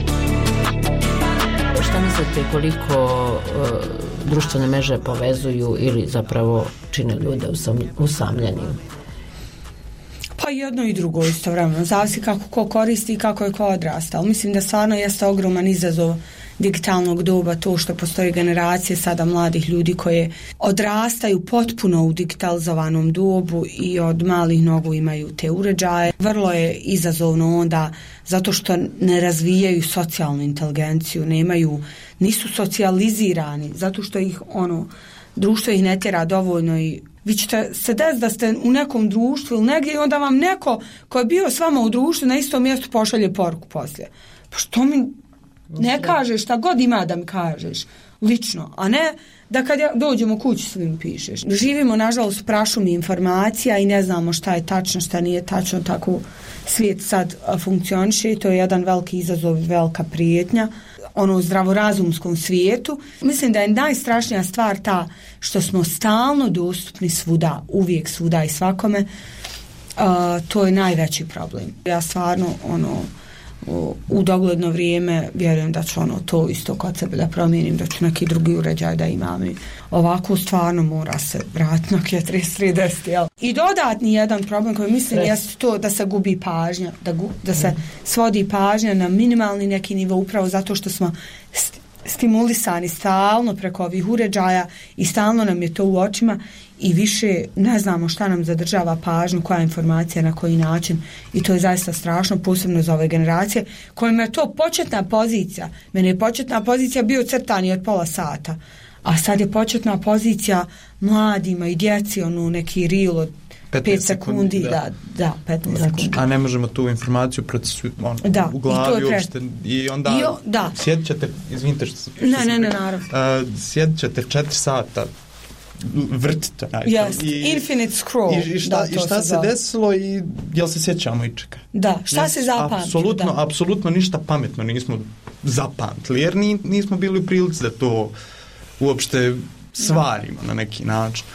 Šta mislite koliko društvene mreže povezuju ili zapravo čine ljude usamljenim? Pa jedno i drugo istovremeno. Zavisi kako ko koristi i kako je ko odrasta. Ali mislim da stvarno jeste ogroman izazov digitalnog doba to što postoje generacije sada mladih ljudi koje odrastaju potpuno u digitalizovanom dobu i od malih nogu imaju te uređaje. Vrlo je izazovno onda zato što ne razvijaju socijalnu inteligenciju, nisu socijalizirani, zato što ih društvo ih ne tjera dovoljno i vi ćete se desiti da ste u nekom društvu ili negdje i onda vam neko ko je bio s vama u društvu na istom mjestu pošalje poruku poslije. Pa što mi ne kažeš šta god ima da mi kažeš lično, a ne da kad dođemo kući svim pišeš. Živimo nažalost u prašumi informacija i ne znamo šta je tačno, šta nije tačno, tako svijet sad funkcioniše i to je jedan veliki izazov, velika prijetnja u zdravorazumskom svijetu. Mislim da je najstrašnija stvar ta što smo stalno dostupni svuda, uvijek svuda i svakome. To je najveći problem. Ja stvarno u dogledno vrijeme vjerujem da ću to isto kod sebe da promijenim, da ću neki drugi uređaj da imam i ovako stvarno mora se vratiti na 3310. I dodatni jedan problem koji mislim jest to da se gubi pažnja, da se svodi pažnja na minimalni neki nivo upravo zato što smo stimulisani stalno preko ovih uređaja i stalno nam je to u očima i više ne znamo šta nam zadržava pažnju, koja informacija, na koji način i to je zaista strašno, posebno za ove generacije kojima je to početna pozicija. Meni je početna pozicija bio crtani od pola sata, a sad je početna pozicija mladima i djeci neki reel od 5 sekundi, da 15 sekundi. A ne možemo tu informaciju u glavi uopšte. I onda sjedit ćete, izvinite što ne, naravno. Sjedit ćete 4 sata, vrtite. Infinite scroll. I šta se desilo i jel se sjećamo ičega? Da, šta se zapamtilo? Apsolutno ništa pametno nismo zapamtili, jer nismo bili u prilici da to uopšte stvarimo na neki način.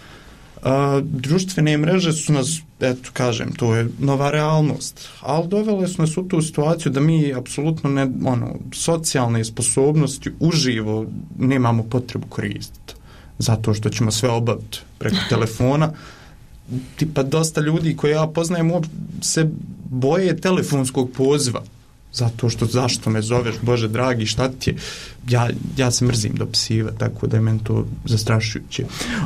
Društvene mreže su nas, eto kažem, to je nova realnost, ali dovele su nas u tu situaciju da mi apsolutno socijalne sposobnosti uživo nemamo potrebu koristiti, zato što ćemo sve obaviti preko telefona. Tipa dosta ljudi koje ja poznajem se boje telefonskog poziva, zato što zašto me zoveš, Bože dragi, šta ti je? Ja se mrzim dopisiva, tako da je meni to zastrašujuće.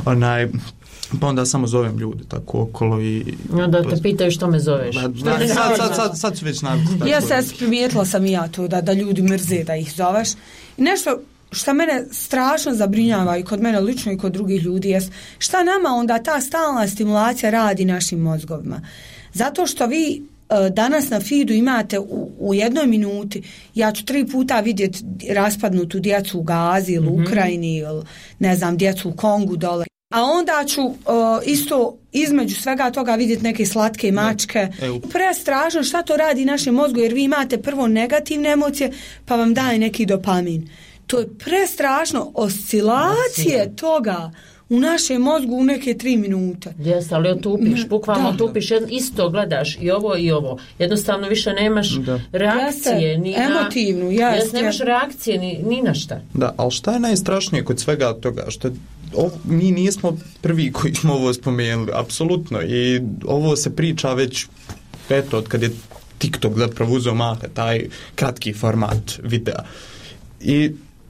Pa onda samo zovem ljude tako okolo i... Onda te pitaju što me zoveš. Sad su već navikli. Ja se primijetila sam i ja to da ljudi mrze da ih zoveš. I nešto što mene strašno zabrinjava i kod mene lično i kod drugih ljudi jest šta nama onda ta stalna stimulacija radi našim mozgovima. Zato što vi danas na feedu imate u jednoj minuti, ja ću 3 puta vidjeti raspadnutu djecu u Gazi ili Ukrajini ili ne znam, djecu u Kongu dole. A onda ću isto između svega toga vidjeti neke slatke mačke. Prestrašno šta to radi našem mozgu, jer vi imate prvo negativne emocije pa vam daje neki dopamin. To je prestrašno, oscilacije toga u našem mozgu u neke 3 minute. Jeste, ali otupiš, bukvalno otupiš, isto gledaš i ovo. Jednostavno više nemaš reakcije. Emotivnu, nemaš reakcije ni na šta. Da, ali šta je najstrašnije kod svega toga? Što mi nismo prvi koji smo ovo spomenuli, apsolutno. I ovo se priča već, eto, od kad je TikTok zapravo uzeo maha, taj kratki format videa. I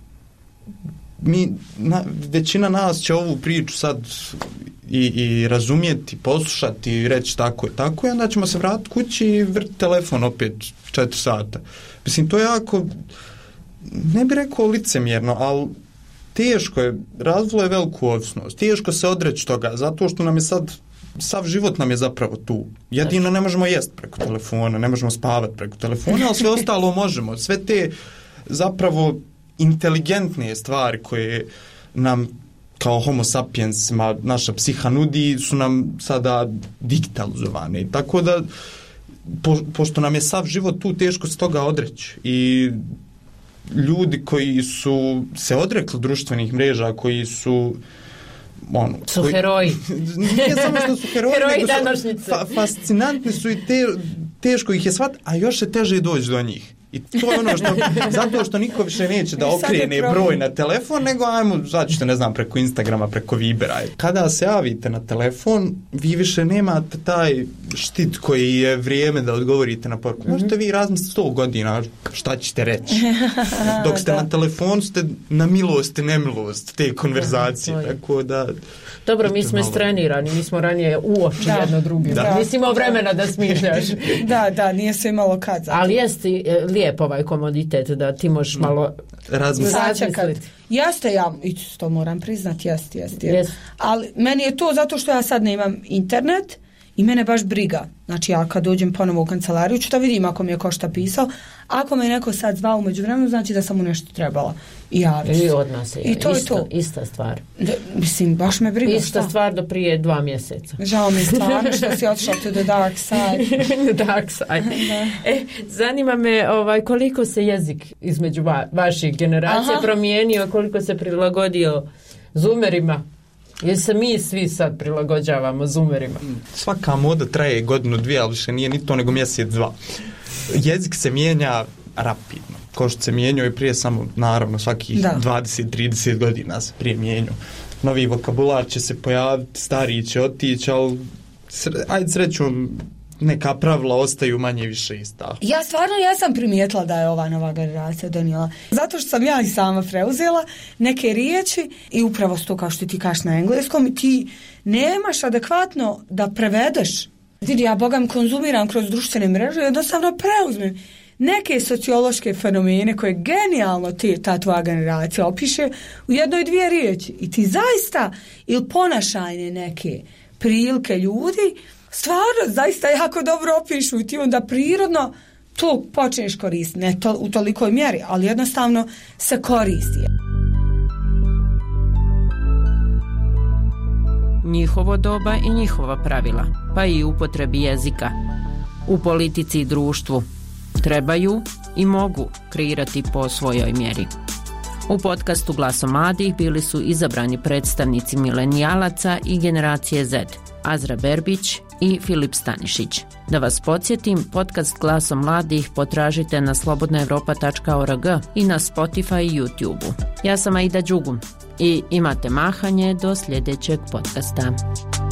većina nas će ovu priču sad i razumjeti, poslušati i reći tako i onda ćemo se vratiti kući i vrti telefon opet 4 sata. Mislim, to je jako, ne bih rekao licemjerno, ali teško je, razvilo je veliku ovisnost, teško se odreći toga, zato što nam je sad, sav život nam je zapravo tu. Jedino ne možemo jesti preko telefona, ne možemo spavati preko telefona, ali sve ostalo možemo. Sve te zapravo inteligentnije stvari koje nam kao homo sapiensima naša psiha nudi su nam sada digitalizovane. Tako da, pošto nam je sav život tu, teško se toga odreći. I ljudi koji su se odrekli društvenih mreža, koji su heroji. Nije samo što su heroji, heroji današnjice. Fascinantni su i teško ih je shvatiti, a još je teže doći do njih. I to je ono što, zato što niko više neće da okrene broj na telefon, nego ajmo, začete, ne znam, preko Instagrama, preko Vibera. Kada se javite na telefon, vi više nemate taj štit koji je vrijeme da odgovorite na poruku. Možete vi razmisliti 100 godina šta ćete reći. Dok ste na telefonu, ste na milost i nemilost te konverzacije. Tako da... Dobro, mi smo istrenirani, mi smo ranije u oči jedno drugim. Nisi imao vremena da smišljaš. Da, nije se imalo kad. Ali jeste lijep ovaj komoditet da ti možeš malo razmisliti. Jeste, ja to moram priznati, jeste. Ali meni je to zato što ja sad nemam internet i mene baš briga. Znači ja kad dođem ponovo u kancelariju ću da vidim ako mi je ko šta pisao. Ako me neko sad zvao u međuvremenu, znači da sam mu nešto trebala javiti. I od nas je. I to je to. Ista stvar. Mislim, baš me briga. Ista stvar do prije 2 mjeseca. Žao mi stvarno što si otišla to the dark side. The dark side. Zanima me koliko se jezik između vaših generacija promijenio, koliko se prilagodio zoomerima. Jer se mi svi sad prilagođavamo zoomerima. Svaka moda traje 1-2, ali više nije ni to nego 1-2. Jezik se mijenja rapidno. Kao što se mijenjao i prije, samo naravno svakih 20-30 godina se prije mijenjao. Novi vokabular će se pojaviti, stariji će otići, ali ajde srećom neka pravila ostaju manje više ista. Ja sam primijetila da je ova nova generacija donijela. Zato što sam ja i sama preuzela neke riječi i upravo to kao što ti kažeš na engleskom i ti nemaš adekvatno da prevedeš. Vidi, ja bogam konzumiram kroz društvene mreže i jednostavno preuzmem neke sociološke fenomene koje genijalno ta tvoja generacija opiše u 1-2 riječi. I ti zaista ili ponašajne neke prilike ljudi, stvarno zaista jako dobro opišu i ti onda prirodno to počneš koristiti, ne to, u tolikoj mjeri, ali jednostavno se koristi. Njihovo doba i njihova pravila, pa i upotrebi jezika. U politici i društvu trebaju i mogu kreirati po svojoj mjeri. U podcastu Glasom mladih bili su izabrani predstavnici milenijalaca i generacije Z, Azra Berbić i Filip Stanišić. Da vas podsjetim, podcast Glasom mladih potražite na slobodnaevropa.org i na Spotify i YouTube. Ja sam Aida Đugum i imate mahanje do sljedećeg podcasta.